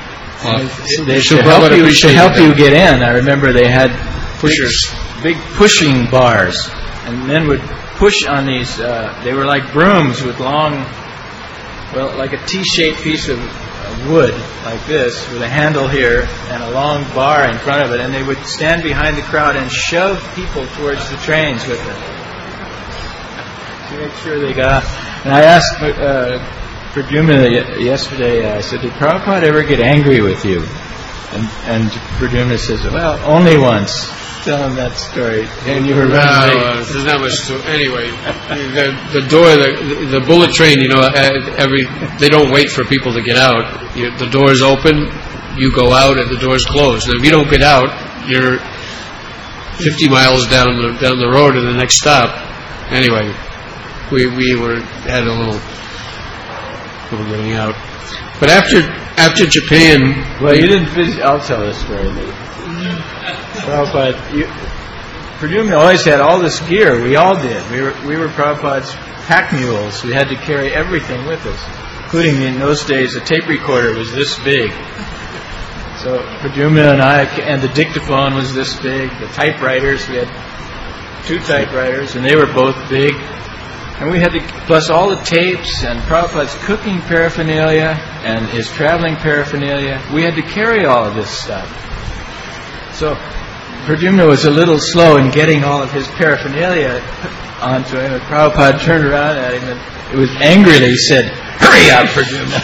[SPEAKER 1] to help you get in. I remember they had
[SPEAKER 2] pushers,
[SPEAKER 1] big pushing bars, and men would push on these. They were like brooms with long, like a T-shaped piece of wood like this with a handle here and a long bar in front of it, and they would stand behind the crowd and shove people towards the trains with them to make sure they got. And I asked Pradyumna yesterday, I said, did Prabhupada ever get angry with you? And Pradyumna says, well, only once. Tell him that story. And you were running late.
[SPEAKER 2] There's not much to. Anyway, the door, the bullet train. They don't wait for people to get out. The doors open, you go out, and the doors close. And if you don't get out, you're 50 miles down the road to the next stop. Anyway, we had a little getting out. But after Japan,
[SPEAKER 1] well, you didn't finish. I'll tell this story later. Prabhupada, Pradyumna always had all this gear. We all did. We were Prabhupada's pack mules. We had to carry everything with us, including in those days a tape recorder was this big. So Pradyumna and the dictaphone was this big. The typewriters, we had 2 typewriters, and they were both big. And we had to, plus all the tapes and Prabhupada's cooking paraphernalia and his traveling paraphernalia. We had to carry all of this stuff. So Pradyumna was a little slow in getting all of his paraphernalia onto him. And Prabhupada turned around at him and it was angrily said, "Hurry up, Pradyumna."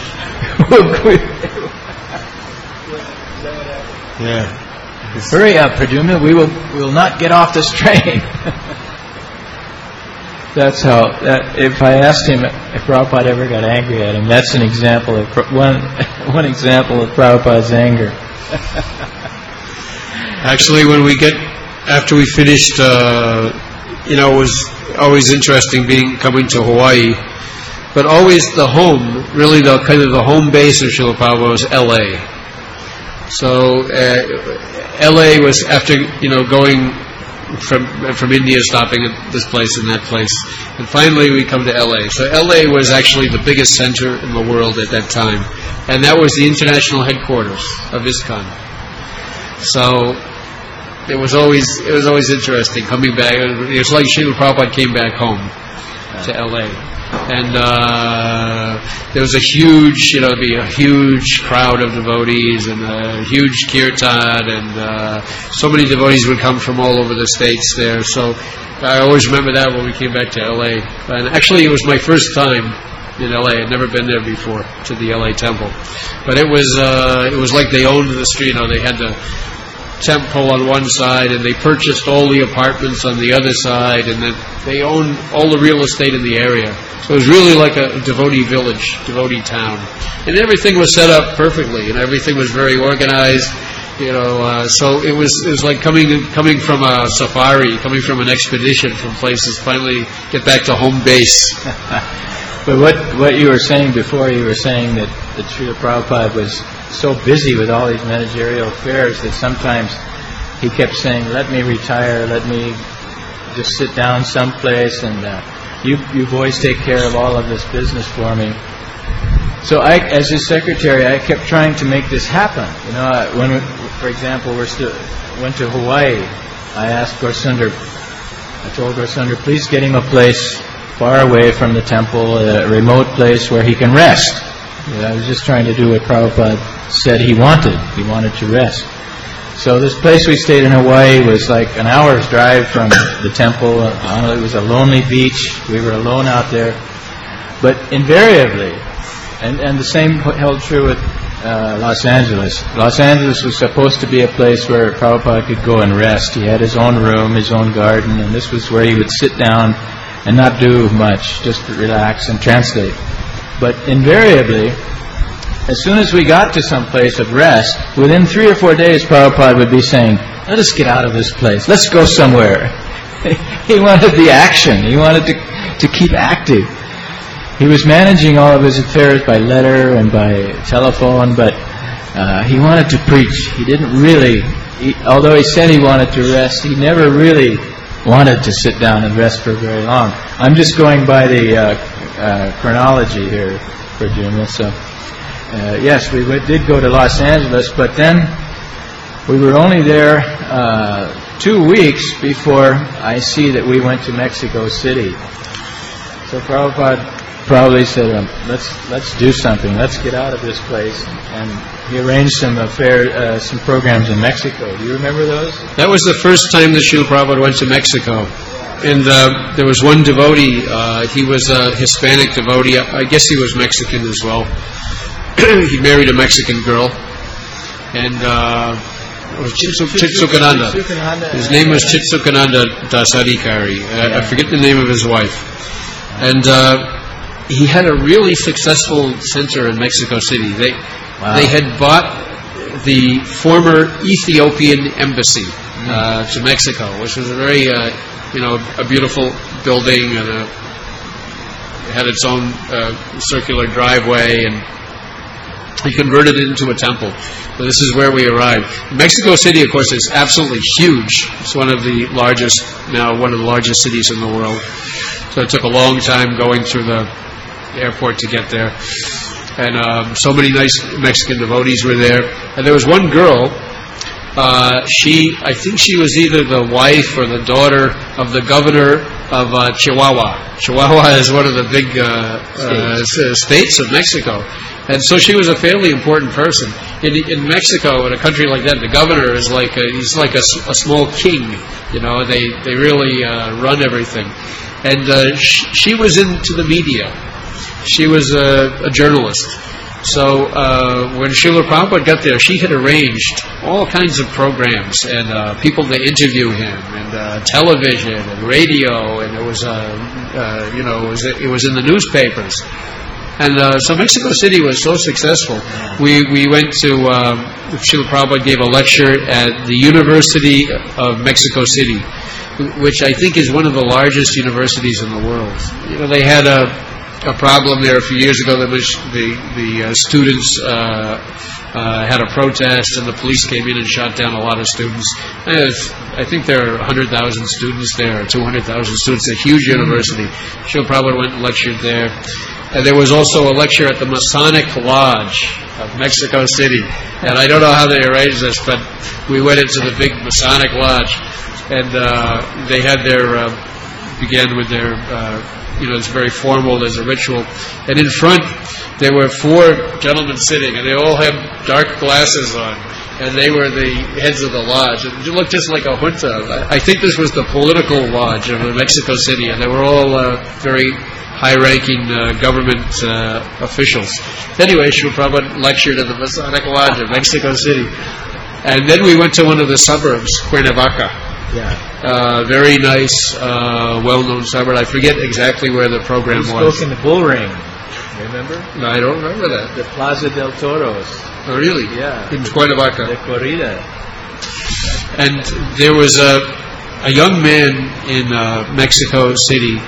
[SPEAKER 2] Yeah.
[SPEAKER 1] Hurry up, Pradyumna. We will not get off this train. That's how. If I asked him if Prabhupada ever got angry at him, that's an example of one example of Prabhupada's anger.
[SPEAKER 2] Actually, after we finished, it was always interesting coming to Hawaii, but always the home, really the kind of the home base of Srila Prabhupada was L.A. So L.A. was after going from India, stopping at this place and that place, and finally we come to L.A. So L.A. was actually the biggest center in the world at that time, and that was the international headquarters of ISKCON. So it was always interesting coming back. It's like Srila Prabhupada came back home, to L.A. And there was a huge, there'd be a huge crowd of devotees and a huge kirtan, and so many devotees would come from all over the states there. So I always remember that when we came back to L.A. And actually, it was my first time in L.A. I'd never been there before, to the L.A. temple. But it was like they owned the street. They had the temple on one side, and they purchased all the apartments on the other side, and then they owned all the real estate in the area. So it was really like a devotee village, devotee town. And everything was set up perfectly, and everything was very organized. So it was like coming from a safari, coming from an expedition from places, finally get back to home base.
[SPEAKER 1] But what you were saying before, you were saying that Srila Prabhupada was so busy with all these managerial affairs that sometimes he kept saying, let me retire, let me just sit down someplace, and you boys take care of all of this business for me. So I, as his secretary, I kept trying to make this happen. When, for example, went to Hawaii, I asked Gaurasunder, I told Gaurasunder, please get him a place far away from the temple, a remote place where he can rest. I was just trying to do what Prabhupada said he wanted. He wanted to rest. So this place we stayed in Hawaii was like an hour's drive from the temple. It was a lonely beach. We were alone out there. But invariably, and the same held true with Los Angeles. Los Angeles was supposed to be a place where Prabhupada could go and rest. He had his own room, his own garden, and this was where he would sit down and not do much, just relax and translate. But invariably, as soon as we got to some place of rest, within 3 or 4 days, Prabhupada would be saying, let us get out of this place, let's go somewhere. He wanted the action, he wanted to keep active. He was managing all of his affairs by letter and by telephone, but he wanted to preach. He didn't really, although he said he wanted to rest, he never really wanted to sit down and rest for very long. I'm just going by the chronology here for Juma. So, yes, we did go to Los Angeles, but then we were only there 2 weeks before I see that we went to Mexico City. So Prabhupada probably said, let's do something. Let's get out of this place. And he arranged some some programs in Mexico. Do you remember those?
[SPEAKER 2] That was the first time that Srila Prabhupada went to Mexico. And there was one devotee, he was a Hispanic devotee, I guess he was Mexican as well. He married a Mexican girl, and it was Chitsukananda. His name was Chitsukananda Dasarikari. I forget the name of his wife. And he had a really successful center in Mexico City. They had bought the former Ethiopian embassy to Mexico, which was a very a beautiful building, and it had its own circular driveway, and he converted it into a temple. So this is where we arrived. Mexico City, of course, is absolutely huge. It's one of the largest cities in the world. So it took a long time going through the airport to get there. And so many nice Mexican devotees were there. And there was one girl, I think she was either the wife or the daughter of the governor of Chihuahua. Chihuahua is one of the big states of Mexico. And so she was a fairly important person. In Mexico, in a country like that, the governor is he's like a small king. They really run everything. And she was into the media. She was a journalist. So when Srila Prabhupada got there, she had arranged all kinds of programs and people to interview him, and television and radio, and it was it was in the newspapers. And so Mexico City was so successful. We went to Srila Prabhupada gave a lecture at the University of Mexico City, which I think is one of the largest universities in the world. They had a problem there a few years ago. That was the students had a protest, and the police came in and shot down a lot of students. I think there are 100,000 students there, or 200,000 students. A huge university. Srila Prabhupada went and lectured there. And there was also a lecture at the Masonic Lodge of Mexico City. And I don't know how they arranged this, but we went into the big Masonic Lodge, and they had began with their, it's very formal, there's a ritual. And in front, there were 4 gentlemen sitting, and they all had dark glasses on, and they were the heads of the lodge. It looked just like a junta. I think this was the political lodge of Mexico City, and they were all very high-ranking government officials. Anyway, Srila Prabhupada lectured at the Masonic Lodge of Mexico City. And then we went to one of the suburbs, Cuernavaca.
[SPEAKER 1] Yeah.
[SPEAKER 2] Very nice, well-known suburb. I forget exactly where the program was.
[SPEAKER 1] We spoke in the Bull Ring, remember?
[SPEAKER 2] No, I don't remember that.
[SPEAKER 1] The Plaza del Toros.
[SPEAKER 2] Oh, really?
[SPEAKER 1] Yeah.
[SPEAKER 2] In Cuernavaca.
[SPEAKER 1] The corrida.
[SPEAKER 2] And there was a young man in Mexico City.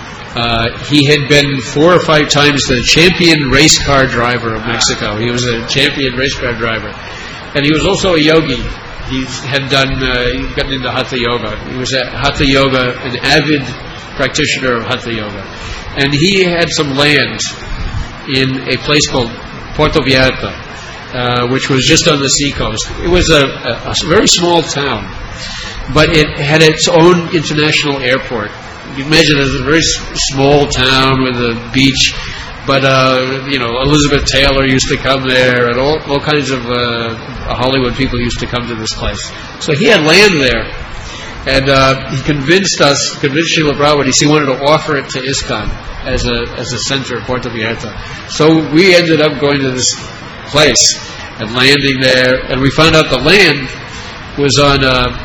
[SPEAKER 2] He had been 4 or 5 times the champion race car driver of Mexico. He was a champion race car driver. And he was also a yogi. He had he'd gotten into Hatha Yoga. He was at Hatha Yoga, an avid practitioner of Hatha Yoga. And he had some land in a place called Puerto Vallarta, which was just on the seacoast. It was a very small town, but it had its own international airport. You imagine it was a very small town with a beach, but Elizabeth Taylor used to come there, and all kinds of Hollywood people used to come to this place. So he had land there, and he convinced Srila Prabhupada, he wanted to offer it to ISKCON as a center of Puerto Vallarta. So we ended up going to this place and landing there, and we found out the land was on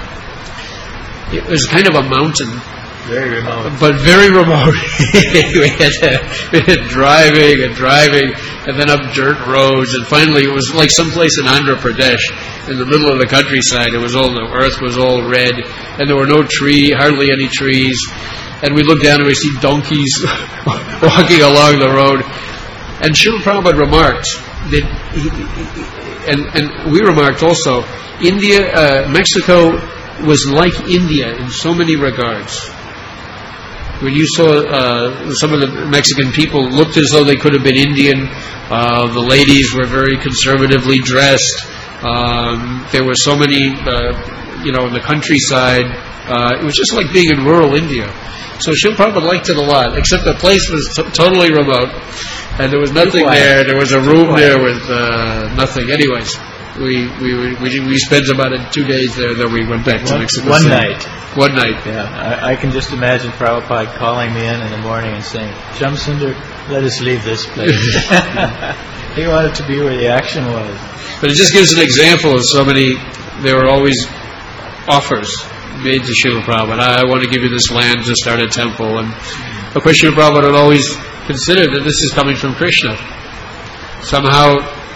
[SPEAKER 2] it was kind of a mountain.
[SPEAKER 1] Very remote.
[SPEAKER 2] But very remote. we had driving, and then up dirt roads, and finally it was like someplace in Andhra Pradesh, in the middle of the countryside. The earth was all red, and there were hardly any trees. And we looked down and we see donkeys walking along the road. And Srila Prabhupada remarked that, and we remarked also, Mexico was like India in so many regards. When you saw some of the Mexican people looked as though they could have been Indian. The ladies were very conservatively dressed. There were so many, in the countryside. It was just like being in rural India. So Srila Prabhupada liked it a lot, except the place was totally remote, and there was nothing there. There was a room there with nothing. Anyways, we spent about 2 days there, then we went back to Mexico City. One night.
[SPEAKER 1] Yeah, I can just imagine Prabhupada calling me in the morning and saying, Shamsundar, let us leave this place. He wanted to be where the action was.
[SPEAKER 2] But it just gives an example of so many, there were always offers made to Srila Prabhupada. I want to give you this land to start a temple. And of course Srila Prabhupada had always considered that this is coming from Krishna. Somehow,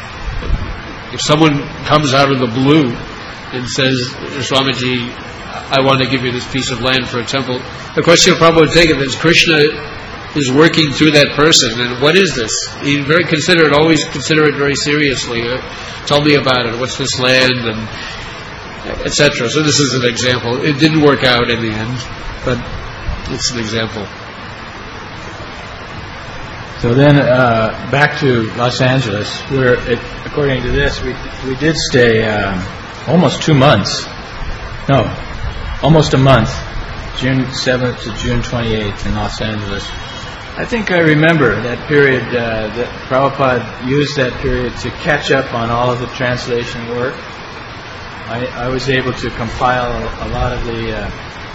[SPEAKER 2] if someone comes out of the blue and says, Swamiji, I want to give you this piece of land for a temple, of course Srila Prabhupada would take it that Krishna is working through that person. And what is this? He always consider it very seriously. Tell me about it. What's this land? And etc. So this is an example. It didn't work out in the end, but it's an example.
[SPEAKER 1] So then back to Los Angeles, where, according to this, we did stay almost 2 months. No, almost a month, June 7th to June 28th in Los Angeles. I think I remember that period, that Prabhupada used that period to catch up on all of the translation work. I was able to compile a lot of the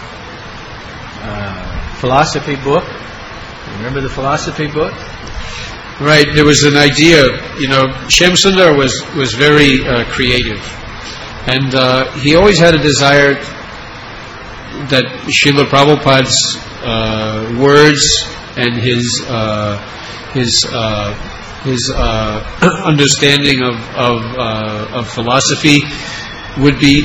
[SPEAKER 1] philosophy book. Remember the philosophy book?
[SPEAKER 2] Right, there was an idea, Shamsundar was very creative. And he always had a desire that Srila Prabhupada's words and his understanding of philosophy would be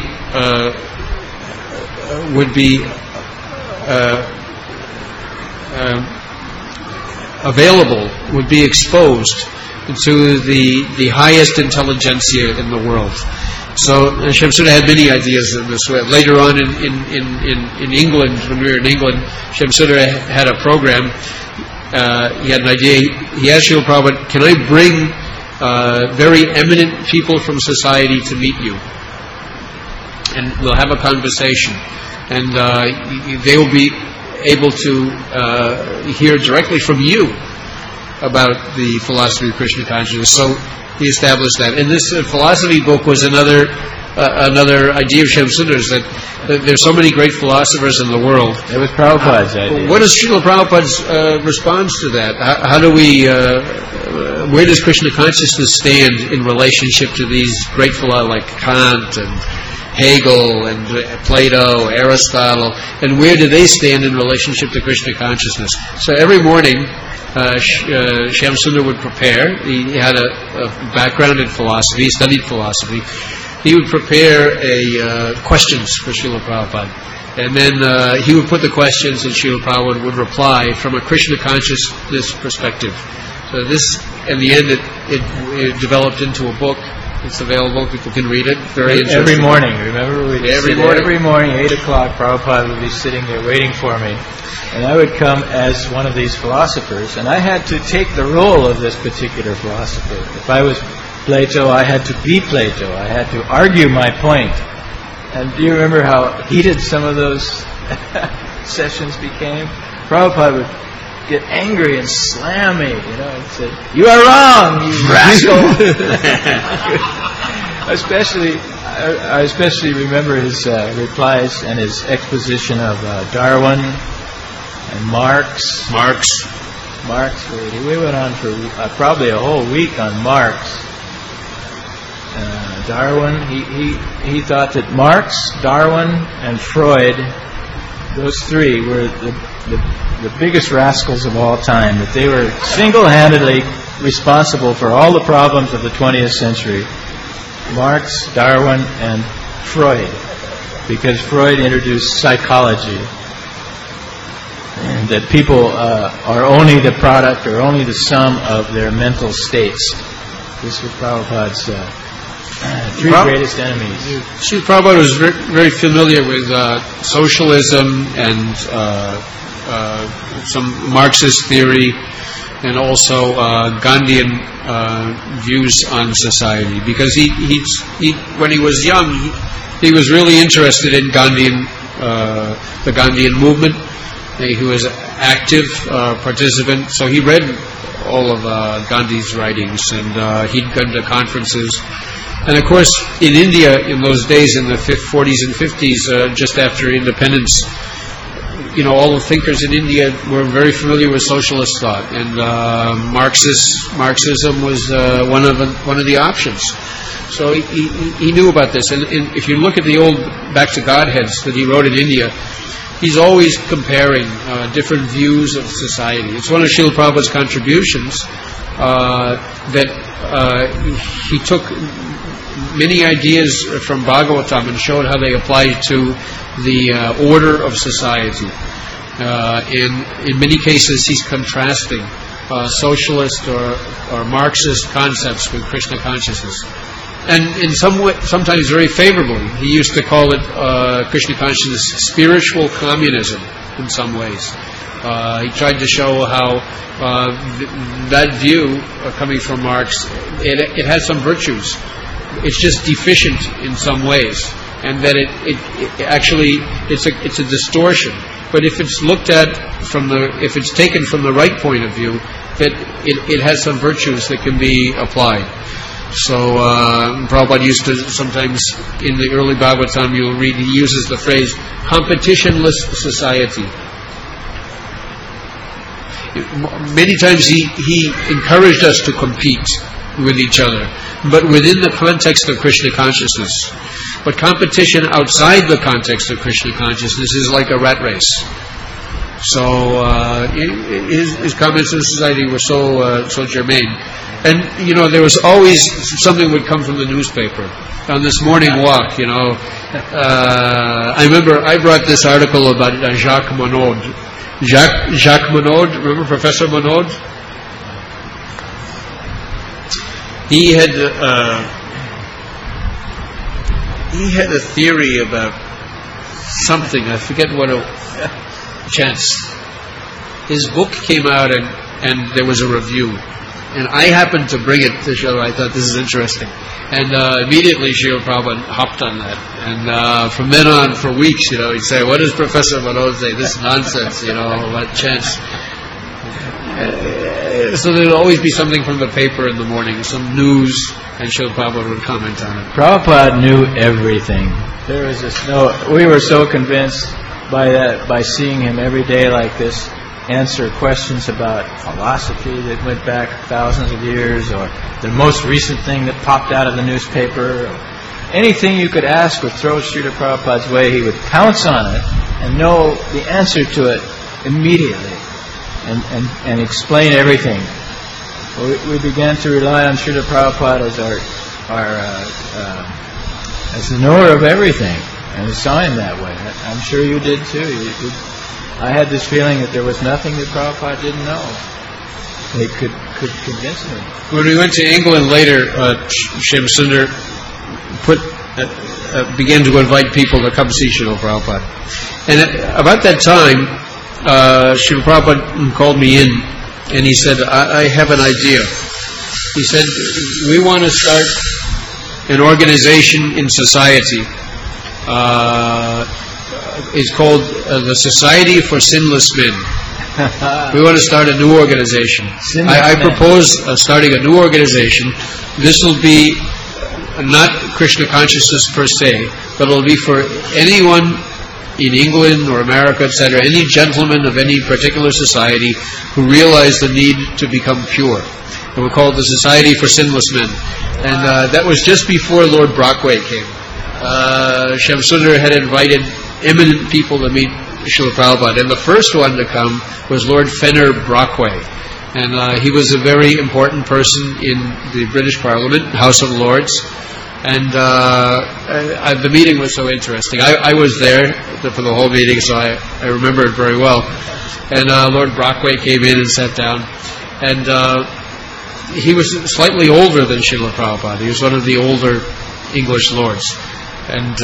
[SPEAKER 2] available, would be exposed to the highest intelligentsia in the world. So Shamsundar had many ideas in this way. Later on in England, when we were in England, Shamsundar had a program. He had an idea. He asked Srila Prabhupada, can I bring very eminent people from society to meet you? And we'll have a conversation. And they will be able to hear directly from you about the philosophy of Krishna consciousness. So he established that. And this philosophy book was another idea of Shamsundar's, that there's so many great philosophers in the world.
[SPEAKER 1] It was Prabhupada's idea.
[SPEAKER 2] What is Srila Prabhupada's response to that? How do we, where does Krishna consciousness stand in relationship to these great philosophers like Kant and Hegel and Plato, Aristotle, and where do they stand in relationship to Krishna consciousness? So every morning, Shamsundar would prepare. He had a background in philosophy, he studied philosophy. He would prepare questions for Srila Prabhupada. And then he would put the questions and Srila Prabhupada would reply from a Krishna consciousness perspective. So this, in the end, it developed into a book. It's available. People can read it. Very interesting.
[SPEAKER 1] Every morning, remember?
[SPEAKER 2] Every morning,
[SPEAKER 1] 8 o'clock, Prabhupada would be sitting there waiting for me. And I would come as one of these philosophers, and I had to take the role of this particular philosopher. If I was Plato, I had to be Plato. I had to argue my point. And do you remember how heated some of those sessions became? Prabhupada would get angry and slam me, and say, "You are wrong, you rascal!" I especially remember his replies and his exposition of Darwin and Marx. We went on for probably a whole week on Marx. Darwin, he thought that Marx, Darwin, and Freud, those three were the biggest rascals of all time, that they were single-handedly responsible for all the problems of the 20th century. Marx, Darwin, and Freud, because Freud introduced psychology, and that people are only the product or only the sum of their mental states. This was Prabhupada's three greatest enemies.
[SPEAKER 2] Srila Prabhupada was very, very familiar with socialism and some Marxist theory, and also Gandhian views on society. Because he when he was young, he was really interested in the Gandhian movement. He was an active participant, so he read all of Gandhi's writings, and he'd gone to conferences. And of course, in India, in those days, in the 40s and 50s, just after independence, all the thinkers in India were very familiar with socialist thought, and Marxism was one of the options. So he knew about this. And if you look at the old Back to Godheads that he wrote in India, he's always comparing different views of society. It's one of Srila Prabhupada's contributions that he took many ideas from Bhagavatam and showed how they apply to the order of society. In many cases, he's contrasting socialist or Marxist concepts with Krishna consciousness. And in some way, sometimes very favorably, he used to call it Krishna consciousness spiritual communism in some ways. He tried to show how that view, coming from Marx, it has some virtues. It's just deficient in some ways, and that it actually it's a distortion. But if it's looked at if it's taken from the right point of view, that it has some virtues that can be applied. So Prabhupada used to sometimes, in the early Bhagavatam, you'll read, he uses the phrase competitionless society. Many times he encouraged us to compete with each other, but within the context of Krishna consciousness. But competition outside the context of Krishna consciousness is like a rat race. So his comments on society were so germane. And there was always something would come from the newspaper on this morning walk. I remember I brought this article about Jacques Monod. Jacques Monod, remember Professor Monod? He had a theory about something. I forget what chance. His book came out and there was a review. And I happened to bring it to show. I thought this is interesting. And immediately Srila Prabhupada hopped on that. And from then on, for weeks, he'd say, what does Professor Manoj say? This is nonsense, what chance. So there'd always be something from the paper in the morning, some news, and Srila Prabhupada would comment on it.
[SPEAKER 1] Prabhupada knew everything. There was we were so convinced by that, by seeing him every day like this, answer questions about philosophy that went back thousands of years, or the most recent thing that popped out of the newspaper. Anything you could ask or throw Srila Prabhupada's way, he would pounce on it and know the answer to it immediately and explain everything. We began to rely on Srila Prabhupada as the knower of everything, and we saw him that way. I'm sure you did too. I had this feeling that there was nothing that Prabhupada didn't know. They could convince me.
[SPEAKER 2] When we went to England later, Shyamsundar began to invite people to come see Srila Prabhupada. And about that time, Srila Prabhupada called me in, and he said, I have an idea. He said, we want to start an organization in society. It's called the Society for Sinless Men. We want to start a new organization. I propose starting a new organization. This will be not Krishna consciousness per se, but it will be for anyone in England or America, etc., any gentleman of any particular society who realize the need to become pure. And we call it the Society for Sinless Men. And that was just before Lord Brockway came. Shyamsundar had invited eminent people to meet Srila Prabhupada, and the first one to come was Lord Fenner Brockway. And he was a very important person in the British Parliament, House of Lords. And the meeting was so interesting. I was there for the whole meeting, so I remember it very well. And Lord Brockway came in and sat down. And he was slightly older than Srila Prabhupada. He was one of the older English lords. And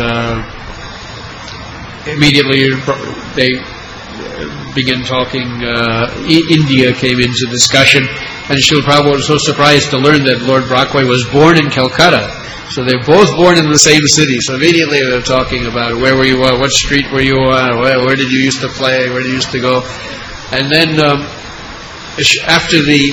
[SPEAKER 2] immediately they began talking. India came into discussion. And Srila Prabhupada was so surprised to learn that Lord Brockway was born in Calcutta. So they're both born in the same city. So immediately they're talking about where were you, what street were you on, where did you used to play, where did you used to go. And then after the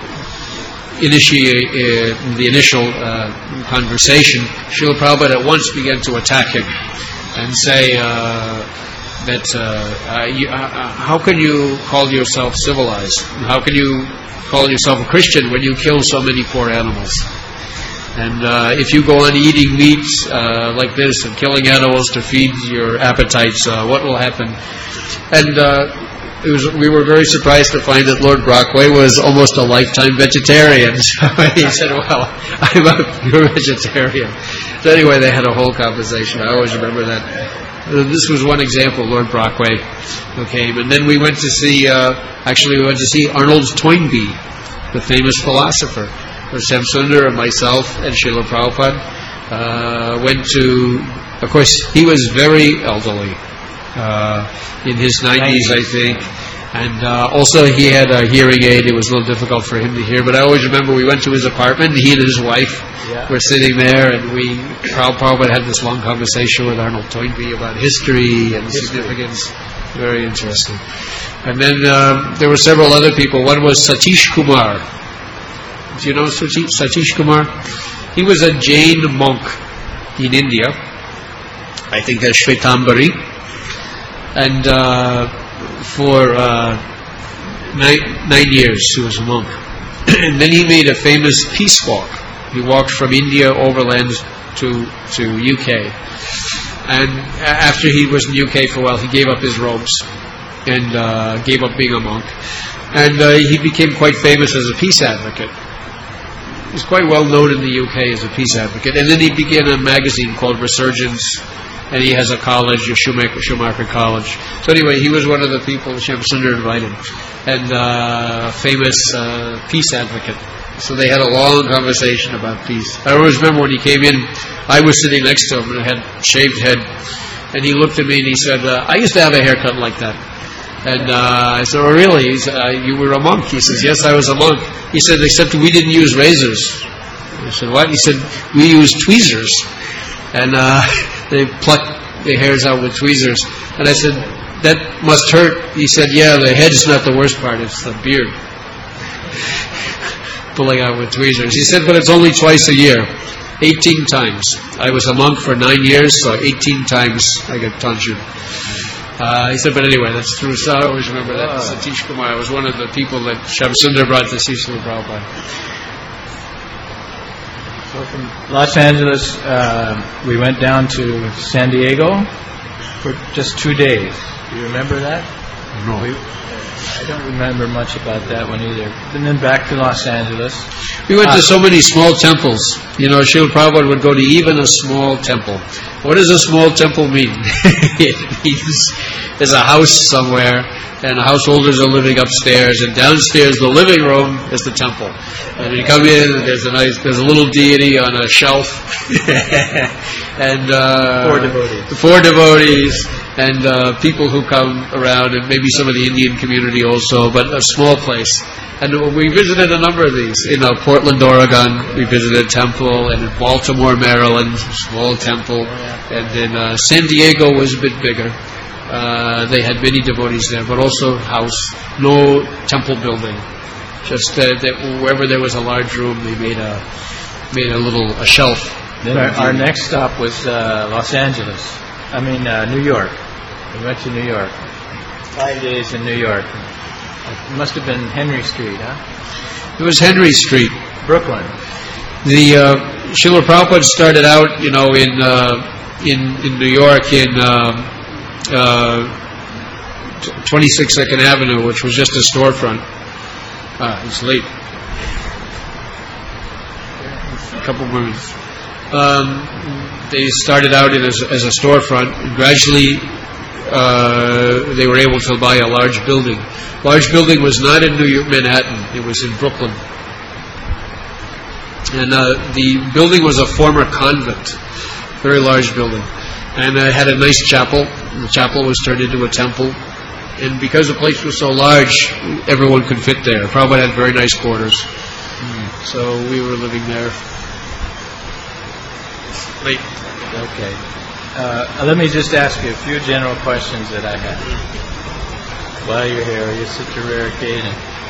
[SPEAKER 2] initial conversation, Srila Prabhupada at once began to attack him and say that how can you call yourself civilized? How can you call yourself a Christian when you kill so many poor animals? And if you go on eating meat like this and killing animals to feed your appetites, what will happen? And we were very surprised to find that Lord Brockway was almost a lifetime vegetarian. So he said, well, I'm a pure vegetarian. So anyway, they had a whole conversation. I always remember that. This was one example, Lord Brockway came. And then we went to see, Arnold Toynbee, the famous philosopher. Shyamsundar and myself and Srila Prabhupada went to, of course, he was very elderly, in his 90s, I think, and also he had a hearing aid. It was a little difficult for him to hear, but I always remember we went to his apartment, he and his wife were sitting there, and Prabhupada had this long conversation with Arnold Toynbee about history and significance. Very interesting. And then there were several other people. One was Satish Kumar. Do you know Satish Kumar? He was a Jain monk in India. I think at Shvetambari. And for 9 years he was a monk. And then he made a famous peace walk. He walked from India overland to UK. And after he was in UK for a while, he gave up his robes and gave up being a monk. And he became quite famous as a peace advocate. He's quite well known in the UK as a peace advocate. And then he began a magazine called Resurgence, and he has a college, a Schumacher College. So anyway, he was one of the people Shyamsundar invited, and famous peace advocate. So they had a long conversation about peace. I always remember when he came in, I was sitting next to him and had shaved head, and he looked at me and he said, I used to have a haircut like that. And I said, oh, really? He said, you were a monk? He says, yes, I was a monk. He said, except we didn't use razors. I said, what? He said, we used tweezers. And they plucked the hairs out with tweezers. And I said, that must hurt. He said, yeah, the head's not the worst part, it's the beard. Pulling out with tweezers. He said, but it's only twice a year. 18 times. I was a monk for 9 years, so 18 times I got tanshud. He said, but anyway, that's true. So I always remember that. Satish Kumar was one of the people that Shamsundar brought to see Srila Prabhupada.
[SPEAKER 1] So from Los Angeles, we went down to San Diego for just 2 days. Do you remember that?
[SPEAKER 2] No.
[SPEAKER 1] I don't remember much about that one either. And then back to Los Angeles.
[SPEAKER 2] We went to so many small temples. You know, Srila Prabhupada would go to even a small temple. What does a small temple mean? It means there's a house somewhere, and the householders are living upstairs, and downstairs, the living room, is the temple. And you come in, and there's a little deity on a shelf, and 4 devotees, and people who come around, and maybe some of the Indian community also, but a small place. And we visited a number of these. In Portland, Oregon, we visited a temple, and in Baltimore, Maryland, small temple, and then San Diego was a bit bigger. They had many devotees there, but also house, no temple building. Just that wherever there was a large room, they made a shelf.
[SPEAKER 1] Then our next stop was New York. We went to New York. 5 days in New York. It must have been Henry Street, huh?
[SPEAKER 2] It was Henry Street,
[SPEAKER 1] Brooklyn.
[SPEAKER 2] The Srila Prabhupada started out, in New York in 26 Second Avenue, which was just a storefront. It's late. A couple more minutes. They started out as a storefront, and gradually they were able to buy a large building. Large building was not in New York, Manhattan. It was in Brooklyn. And the building was a former convent, very large building. And it had a nice chapel. The chapel was turned into a temple. And because the place was so large, everyone could fit there. Prabhupada had very nice quarters. So we were living there. Late.
[SPEAKER 1] Okay. Let me just ask you a few general questions that I have. While you're here, you're such a rare occasion.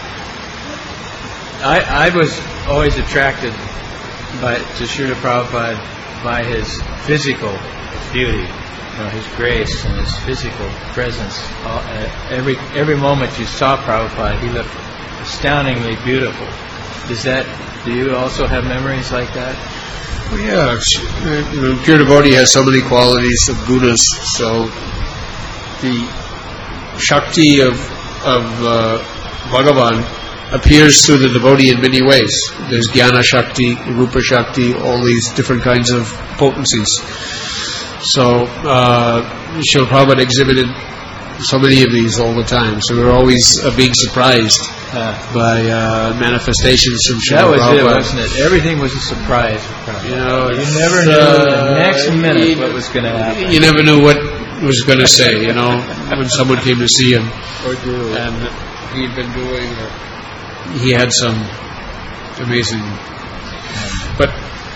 [SPEAKER 1] I was always attracted to Srila Prabhupada by his physical beauty, his grace and his physical presence. Every moment you saw Prabhupada, he looked astoundingly beautiful. Do you also have memories like that?
[SPEAKER 2] Well, yeah, pure devotee has so many qualities of gunas. So the Shakti of Bhagavan appears through the devotee in many ways. There's Jnana Shakti, Rupa Shakti, all these different kinds of potencies. So Srila Prabhupada exhibited so many of these all the time. So we were always being surprised by manifestations from Srila Prabhupada.
[SPEAKER 1] That was it, wasn't it? Everything was a surprise for Prabhupada. You never knew the next minute what was going to happen.
[SPEAKER 2] You never knew what was going to say, when someone came to see him.
[SPEAKER 1] Or do.
[SPEAKER 2] And he'd been doing, he had some amazing, but,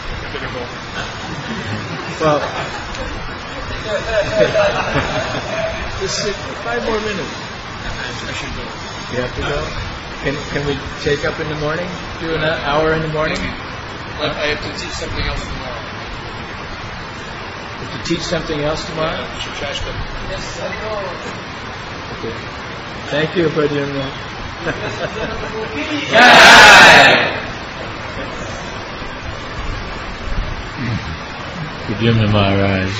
[SPEAKER 1] well, just 5 more minutes.
[SPEAKER 2] I should go.
[SPEAKER 1] You have to go? Can we take up in the morning? Do an hour in the morning?
[SPEAKER 2] I have to teach something else tomorrow.
[SPEAKER 1] To teach something else tomorrow?
[SPEAKER 2] Yes, I know.
[SPEAKER 1] Okay. Thank you, Pradyumna. Pradyumna Maharaj.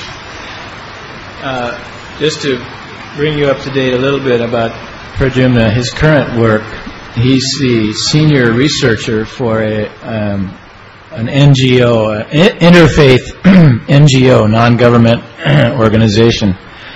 [SPEAKER 1] Just to bring you up to date a little bit about Pradyumna, his current work, he's the senior researcher for an NGO, interfaith NGO, non-government organization,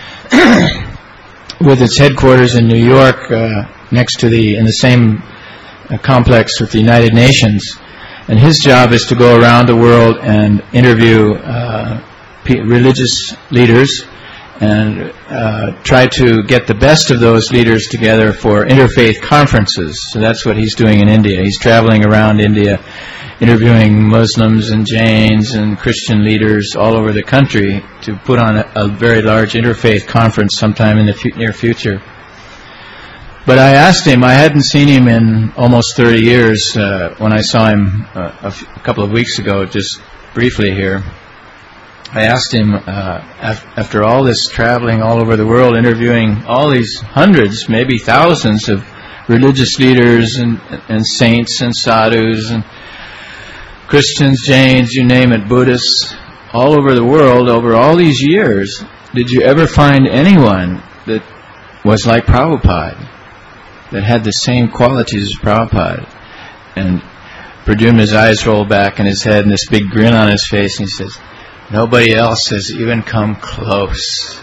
[SPEAKER 1] with its headquarters in New York, next to in the same complex with the United Nations. And his job is to go around the world and interview religious leaders and try to get the best of those leaders together for interfaith conferences. So that's what he's doing in India. He's traveling around India, interviewing Muslims and Jains and Christian leaders all over the country to put on a very large interfaith conference sometime in the near future. But I asked him, I hadn't seen him in almost 30 years when I saw him a couple of weeks ago, just briefly here. I asked him, after all this traveling all over the world, interviewing all these hundreds, maybe thousands of religious leaders and saints and sadhus and Christians, Jains, you name it, Buddhists, all over the world, over all these years, did you ever find anyone that was like Prabhupada, that had the same qualities as Prabhupada? And Pradyumna's eyes rolled back in his head and this big grin on his face, and he says, nobody else has even come close.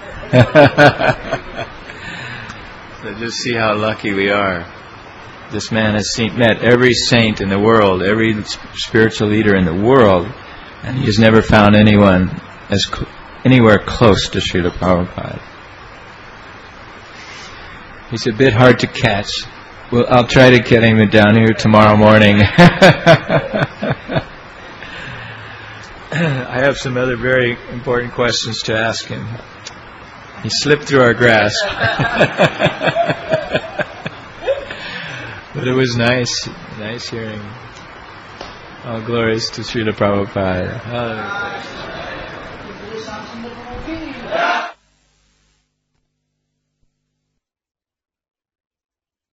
[SPEAKER 1] So just see how lucky we are. This man has met every saint in the world, every spiritual leader in the world, and he has never found anyone anywhere close to Srila Prabhupada. He's a bit hard to catch. Well, I'll try to get him down here tomorrow morning. I have some other very important questions to ask him. He slipped through our grasp. But it was nice hearing. All glories to Srila Prabhupada.